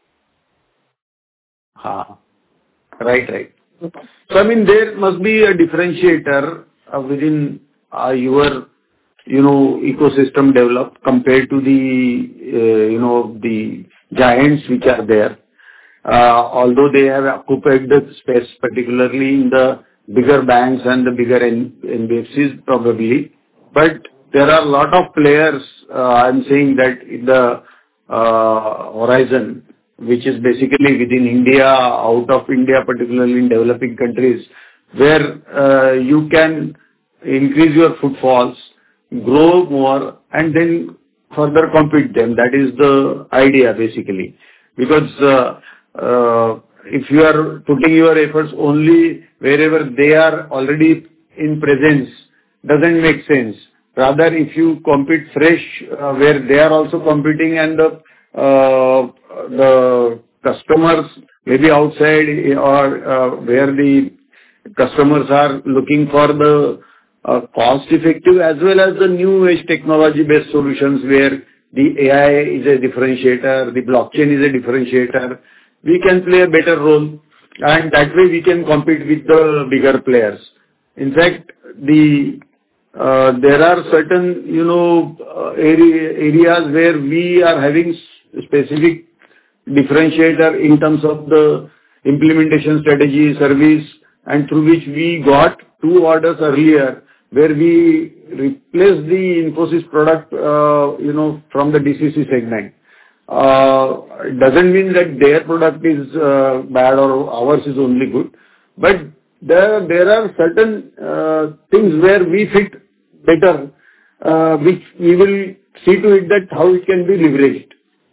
Ha. Right, right. So, I mean, there must be a differentiator uh, within uh, your, you know, ecosystem developed compared to the, uh, you know, the giants which are there. Uh, Although they have occupied the space, particularly in the bigger banks and the bigger N- N B F Cs probably, but there are a lot of players, uh, I'm saying that in the uh, horizon, which is basically within India, out of India, particularly in developing countries, where uh, you can increase your footfalls, grow more, and then further compete them. That is the idea, basically. Because uh, uh, if you are putting your efforts only wherever they are already in presence, doesn't make sense. Rather, if you compete fresh, uh, where they are also competing and the uh, the customers maybe outside or uh, where the customers are looking for the uh, cost-effective as well as the new age technology-based solutions where the A I is a differentiator, the blockchain is a differentiator, we can play a better role, and that way we can compete with the bigger players. In fact, the uh, there are certain, you know, uh, area, areas where we are having s- specific differentiator in terms of the implementation strategy, service, and through which we got two orders earlier, where we replaced the Infosys product, uh, you know, from the D C C segment. Uh, It doesn't mean that their product is uh, bad or ours is only good, but there there are certain uh, things where we fit better, uh, which we will see to it that how it can be leveraged.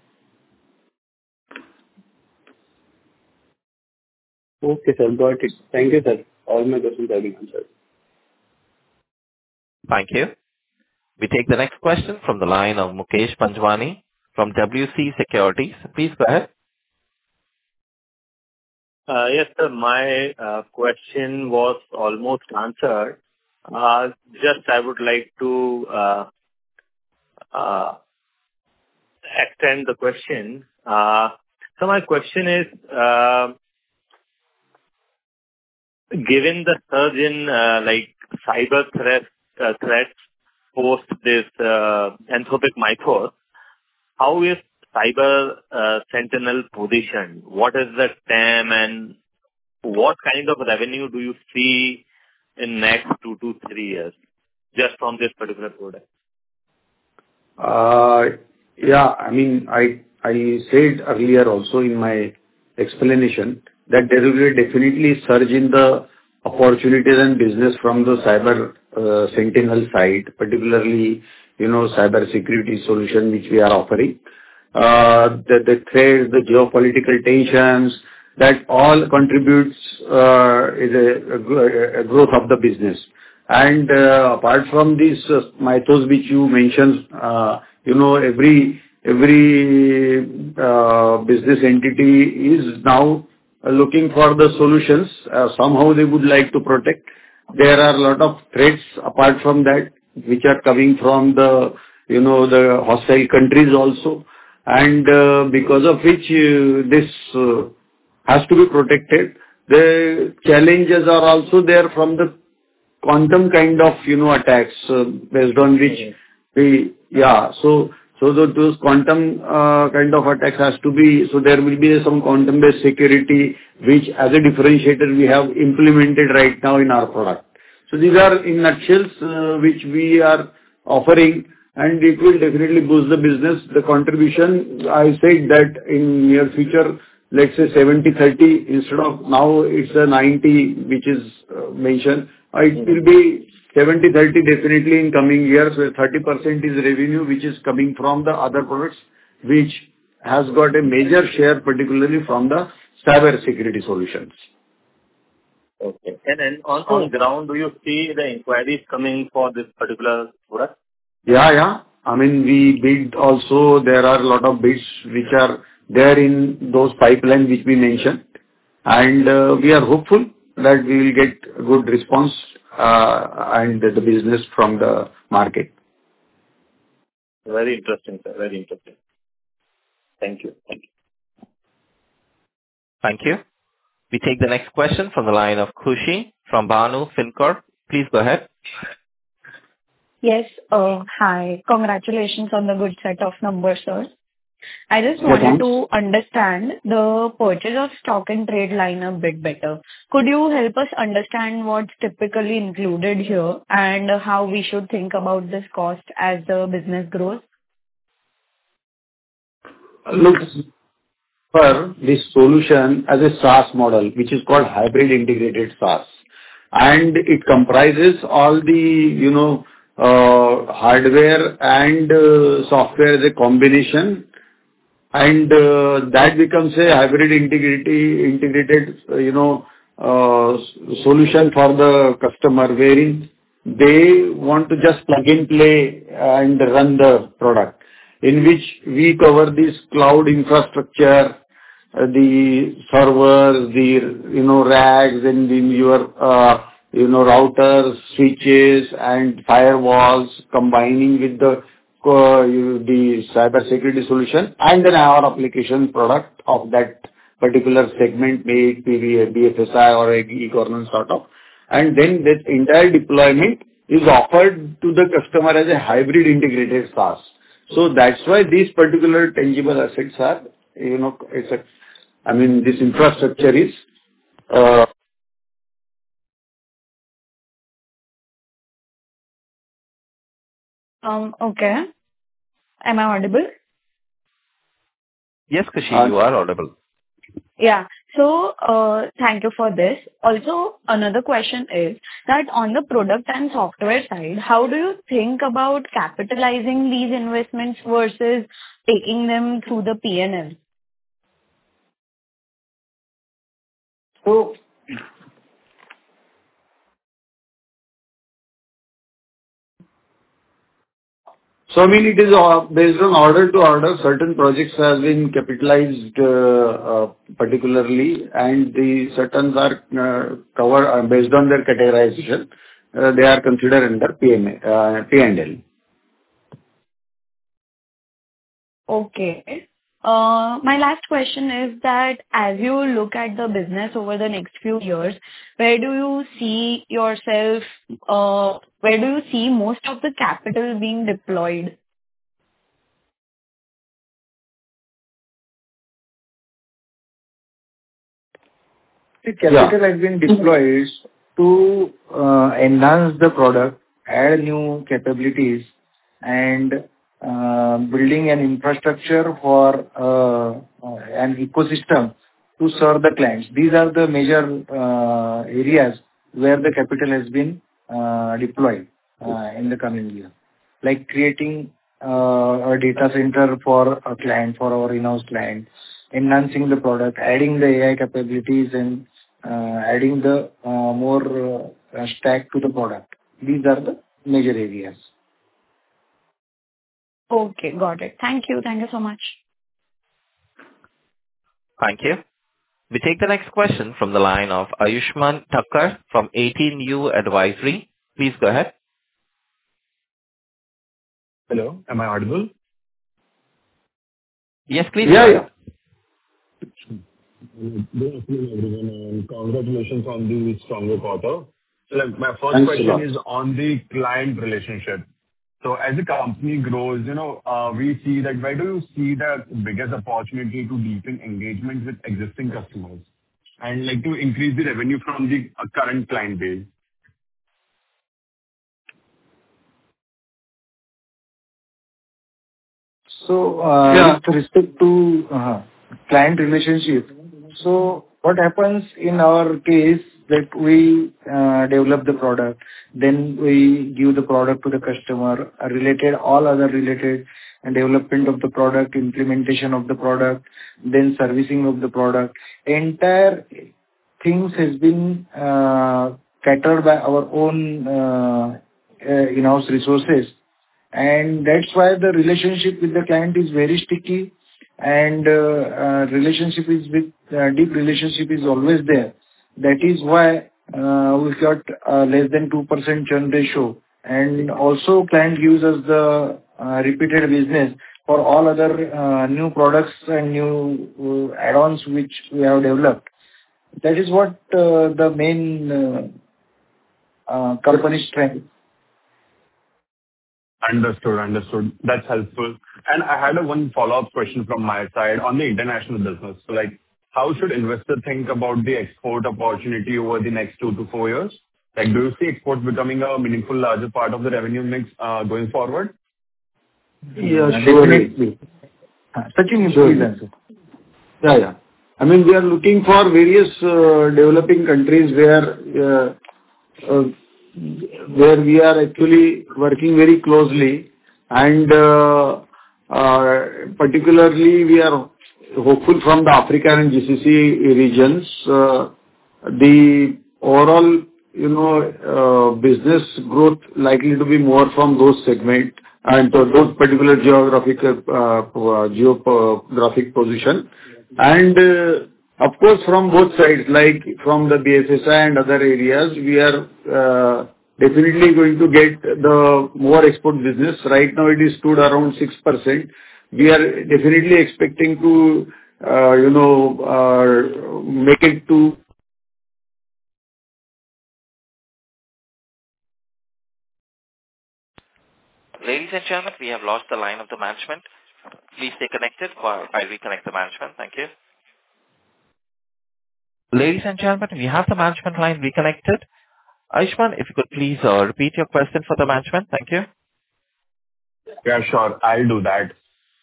Okay, sir. Got it. Thank you, sir. All my questions have been answered. Thank you. We take the next question from the line of Mukesh Panjwani from W C Securities. Please go ahead. Uh, Yes, sir. My uh, question was almost answered. Uh, Just I would like to uh, uh, extend the question. Uh, So my question is, uh, given the surge in uh, like cyber threat uh, threats post this uh, Anthropic Mythos, how is Cyber uh, Sentinel positioned? What is the T A M and what kind of revenue do you see in next two to three years just from this particular product? Uh, Yeah, I mean, I I said earlier also in my explanation that there will be definitely surge in the opportunities and business from the Cyber uh, Sentinel side, particularly, you know, cyber security solution which we are offering. Uh, The the trade, the geopolitical tensions, that all contributes uh, is a a gro- a growth of the business. And uh, apart from these uh, mythos which you mentioned, uh, you know, every every uh, business entity is now uh, looking for the solutions. Uh, Somehow they would like to protect. There are a lot of threats apart from that, which are coming from the, you know, the hostile countries also. And uh, because of which uh, this uh, has to be protected. The challenges are also there from the quantum kind of, you know, attacks, uh, based on which we... Yeah, so so tho- those quantum uh, kind of attacks has to be... So there will be some quantum-based security, which as a differentiator we have implemented right now in our product. So these are in nutshells, uh, which we are offering, and it will definitely boost the business. The contribution, I said that in near future, let's say seventy thirty, instead of now it's a ninety, which is uh, mentioned. Uh, It will be seventy thirty definitely in coming years, where thirty percent is revenue, which is coming from the other products, which has got a major share, particularly from the cyber security solutions. Okay. And then on on ground, do you see the inquiries coming for this particular product? Yeah, yeah. I mean, we bid also. There are a lot of bids which are there in those pipeline which we mentioned, and uh, we are hopeful that we will get a good response uh, and the business from the market. Very interesting, sir. Very interesting. Thank you. Thank you. Thank you. We take the next question from the line of Khushi from Banu Fincorp. Please go ahead. Yes. uh, Hi. Congratulations on the good set of numbers, sir. I just Yeah, wanted thanks. to understand the purchase of stock and trade line a bit better. Could you help us understand what's typically included here and how we should think about this cost as the business grows? Look, for this solution as a SaaS model, which is called hybrid integrated SaaS, and it comprises all the, you know, uh, hardware and uh, software as a combination, and uh, that becomes a hybrid integrity integrated, uh, you know, uh, s- solution for the customer, wherein they want to just plug and play and run the product, in which we cover this cloud infrastructure, uh, the servers, the, you know, racks, and then your, uh, you know, routers, switches, and firewalls, combining with the uh, you- the cybersecurity solution, and then our application product of that particular segment, may it be a B F S I or a e-governance sort of. And then that entire deployment is offered to the customer as a hybrid integrated SaaS. So that's why these particular tangible assets are, you know, it's a, I mean, this infrastructure is, uh, Um, okay. Am I audible? Yes, Kashi, uh, you are audible. Yeah. So, uh, thank you for this. Also, another question is that on the product and software side, how do you think about capitalizing these investments versus taking them through the P and L? So, so I mean, it is uh, based on order to order. Certain projects have been capitalized, uh, uh, particularly, and the certain are uh, covered uh, based on their categorization. Uh, They are considered under P M A, uh, P and L. Okay. Uh, My last question is that as you look at the business over the next few years, where do you see yourself, uh, where do you see most of the capital being deployed? the capital has been deployed to uh, enhance the product, add new capabilities, and uh, building an infrastructure for uh, uh, an ecosystem to serve the clients. These are the major uh, areas where the capital has been uh, deployed uh, in the coming year. Like creating uh, a data center for a client, for our in-house client, enhancing the product, adding the A I capabilities, and uh, adding the uh, more uh, stack to the product. These are the major areas. Okay, got it. Thank you. Thank you so much. Thank you. We take the next question from the line of Ayushman Thakkar from eighteen U Advisory. Please go ahead. Hello, am I audible? Yes, please Yeah, go yeah. ahead. Good afternoon, everyone, and congratulations on the stronger quarter. So, like, my first Thanks a question lot. is on the client relationship. So as the company grows, you know, uh, we see that where do you see the biggest opportunity to deepen engagement with existing customers and, like, to increase the revenue from the uh, current client base? So, uh, Yeah. with respect to uh, client relationship, so what happens in our case that we uh, develop the product, then we give the product to the customer, uh, related, all other related and development of the product, implementation of the product, then servicing of the product. Entire things has been uh, catered by our own uh, uh, in-house resources, and that's why the relationship with the client is very sticky, and uh, uh, relationship is with uh, deep relationship is always there. That is why uh, we got uh, less than two percent churn ratio, and also client gives us the uh, repeated business for all other uh, new products and new uh, add-ons which we have developed. That is what uh, the main uh, uh, company strength. Understood. Understood. That's helpful. And I had a one follow-up question from my side on the international business. So, like, how should investors think about the export opportunity over the next two to four years? Like, do you see exports becoming a meaningful larger part of the revenue mix, uh, going forward? Yeah, Uh, surely. Definitely. Uh, Sachin, you Surely. please answer. Yeah, yeah. I mean, we are looking for various uh, developing countries where uh, uh, where we are actually working very closely, and uh, uh, particularly we are hopeful from the Africa and G C C regions. Uh, The overall you know, uh, business growth likely to be more from those segment and to those particular geographic uh, uh, geographic position. And uh, of course, from both sides, like from the B F S I and other areas, we are uh, definitely going to get the more export business. Right now, it is stood around six percent. We are definitely expecting to, uh, you know, uh, make it to. Ladies and gentlemen, we have lost the line of the management. Please stay connected while I reconnect the management. Thank you. Ladies and gentlemen, we have the management line reconnected. Ayushman, if you could please uh, repeat your question for the management. Thank you. Yeah, sure. I'll do that.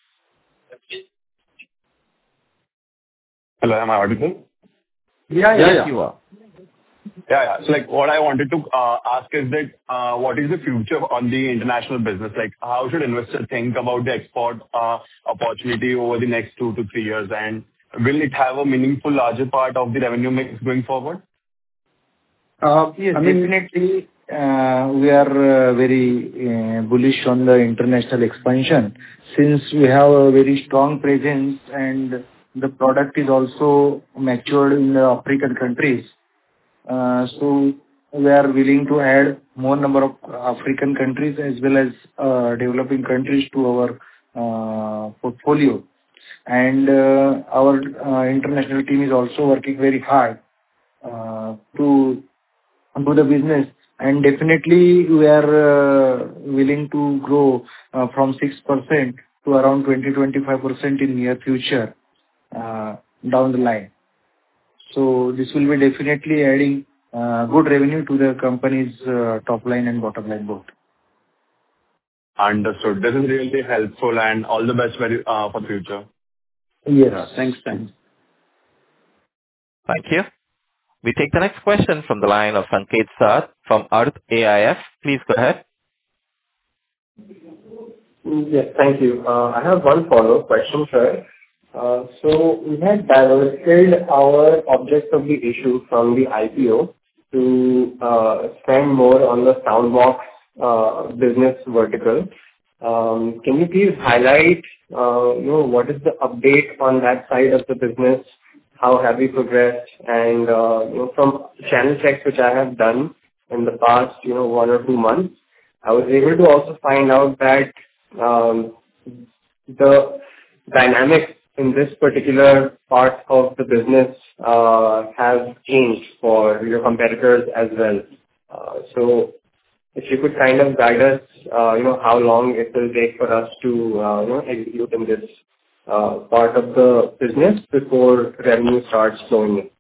Hello, am I audible? Yeah, yeah, yeah. You are. Yeah, yeah. So, like, what I wanted to uh, ask is that, uh, what is the future on the international business? Like, how should investors think about the export uh, opportunity over the next two to three years? And will it have a meaningful larger part of the revenue mix going forward? Uh, Yes, I mean- definitely, uh, we are uh, very uh, bullish on the international expansion since we have a very strong presence and the product is also matured in the African countries. Uh, So we are willing to add more number of African countries as well as uh, developing countries to our uh, portfolio. And uh, our uh, international team is also working very hard uh, to do the business. And definitely we are uh, willing to grow uh, from six percent to around twenty to twenty-five percent in near future uh, down the line. So this will be definitely adding uh, good revenue to the company's uh, top line and bottom line both. Understood. This is really helpful, and all the best very, uh, for the future. Yes. Yeah, thanks, thanks. Thank you. We take the next question from the line of Sanket Saad from Arth A I F. Please go ahead. Yes, thank you. Uh, I have one follow-up question, sir. Uh, So we had diverted our object of the issue from the I P O to uh, spend more on the Soundbox uh, business vertical. Um, Can you please highlight, uh, you know, what is the update on that side of the business? How have we progressed? And, uh, you know, from channel checks which I have done in the past, you know, one or two months, I was able to also find out that um, the dynamics in this particular part of the business uh, have changed for your competitors as well. Uh, So if you could kind of guide us, uh, you know, how long it will take for us to, uh, you know, execute in this uh, part of the business before revenue starts flowing in.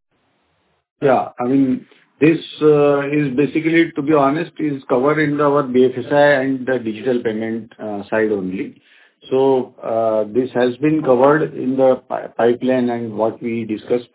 Yeah, I mean, this uh, is basically, to be honest, is covered in our B F S I and the digital payment uh, side only. So, uh, this has been covered in the pi- pipeline and what we discussed.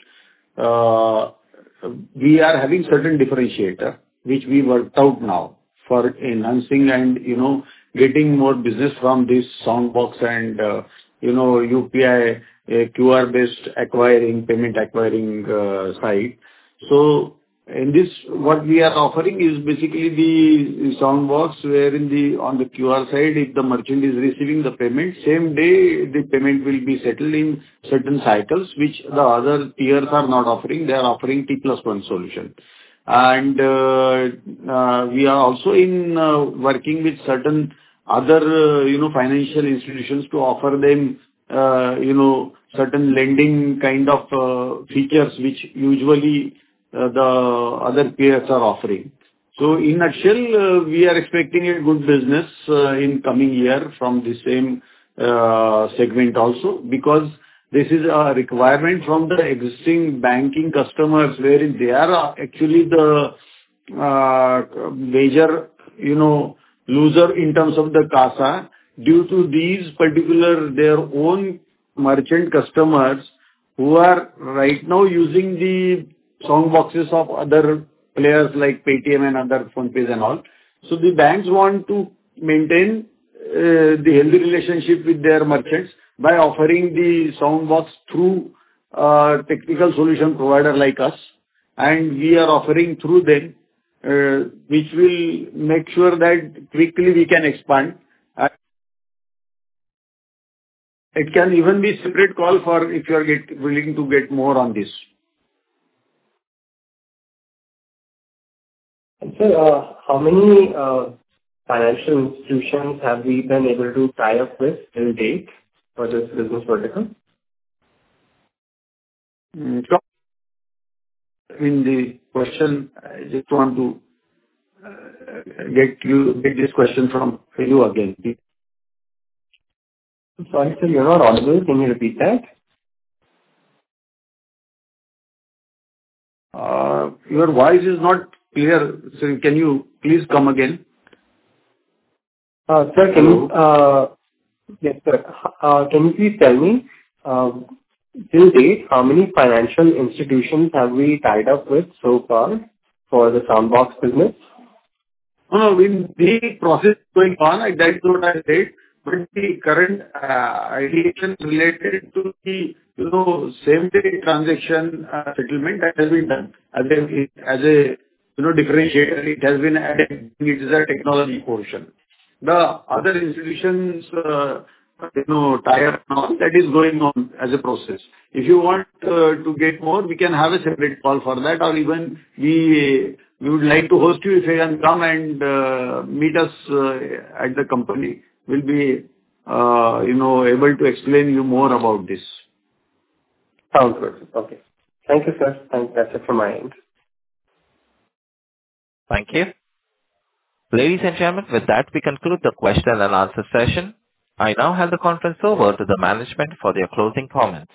Uh, We are having certain differentiator, which we worked out now for enhancing and, you know, getting more business from this Soundbox and, uh, you know, U P I, uh, Q R-based acquiring, payment acquiring uh, side. So in this, what we are offering is basically the Soundbox, wherein the, on the Q R side, if the merchant is receiving the payment, same day, the payment will be settled in certain cycles, which the other peers are not offering. They are offering T plus one solution. And uh, uh, we are also in uh, working with certain other, uh, you know, financial institutions to offer them, uh, you know, certain lending kind of uh, features, which usually uh, the other peers are offering. So in nutshell, uh, we are expecting a good business uh, in coming year from the same uh, segment also, because this is a requirement from the existing banking customers, wherein they are uh, actually the uh, major, you know, loser in terms of the CASA, due to these particular, their own merchant customers who are right now using the Soundboxes of other players like Paytm and other PhonePes and all. So the banks want to maintain uh, the healthy relationship with their merchants by offering the Soundbox through uh, technical solution provider like us, and we are offering through them uh, which will make sure that quickly we can expand. Uh, It can even be separate call for if you are get willing to get more on this. And sir, uh, how many uh, financial institutions have we been able to tie up with till date for this business vertical? Mm, so in the question, I just want to uh, get you get this question from you again. Sorry, sir, you're not audible. Can you repeat that? Uh, Your voice is not clear. So can you please come again? Uh, Sir, can you, Hello? uh, yes, sir. Uh, Can you please tell me, uh, till date, how many financial institutions have we tied up with so far for the Soundbox business? No, no, in the process going on, I- that's what I said, but the current uh, ideation related to the, you know, same-day transaction uh, settlement that has been done as a, as a, you know, differentiator. It has been added. It is a technology portion. The other institutions, uh, you know, tie-up now, that is going on as a process. If you want uh, to get more, we can have a separate call for that, or even we we would like to host you if you can come and uh, meet us uh, at the company. We'll be, uh, you know, able to explain you more about this. Sounds good. Okay. Thank you, sir. Thank- That's it from my end. Thank you. Ladies and gentlemen, with that, we conclude the question and answer session. I now hand the conference over to the management for their closing comments.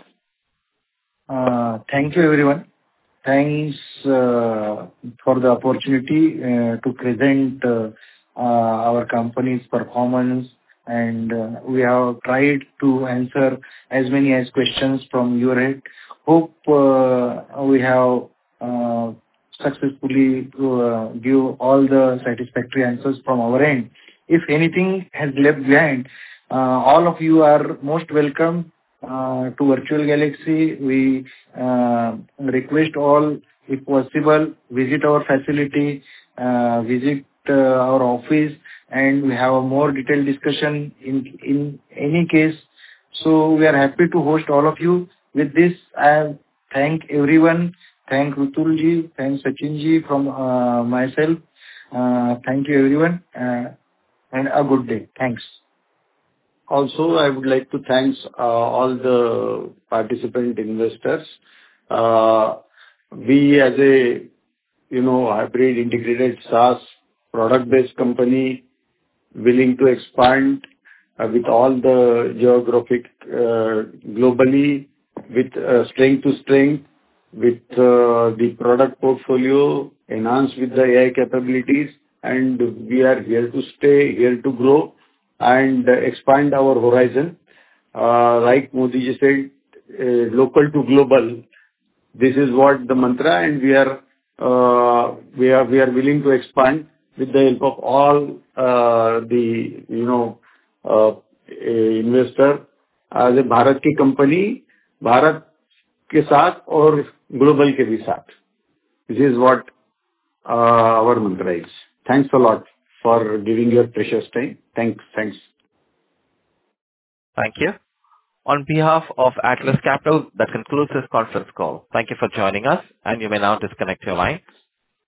Uh, Thank you, everyone. Thanks uh, for the opportunity uh, to present uh, uh, our company's performance, and uh, we have tried to answer as many as questions from your end. Hope uh, we have uh, successfully uh, give all the satisfactory answers from our end. If anything has left behind, uh, all of you are most welcome uh, to Virtual Galaxy. We uh, request all, if possible, visit our facility, uh, visit uh, our office, and we have a more detailed discussion in in any case. So we are happy to host all of you. With this, I thank everyone. Thank Rutulji, thank Sachinji from uh, myself. Uh, thank you, everyone, uh, and a good day. Thanks. Also, I would like to thank uh, all the participant investors. Uh, We as a, you know, hybrid integrated SaaS product-based company, willing to expand uh, with all the geographic uh, globally, with uh, strength to strength, with uh, the product portfolio enhanced with the A I capabilities, and we are here to stay, here to grow and uh, expand our horizon. Uh, Like Modi ji said, uh, local to global. This is what the mantra, and we are uh, we are we are willing to expand with the help of all uh, the you know uh, eh, investor as a Bharat की company, Bharat के साथ और global के भी साथ. This is what uh, our mantra is. Thanks a lot for giving your precious time. Thanks, thanks. Thank you. On behalf of Atlas Capital, that concludes this conference call. Thank you for joining us, and you may now disconnect your line.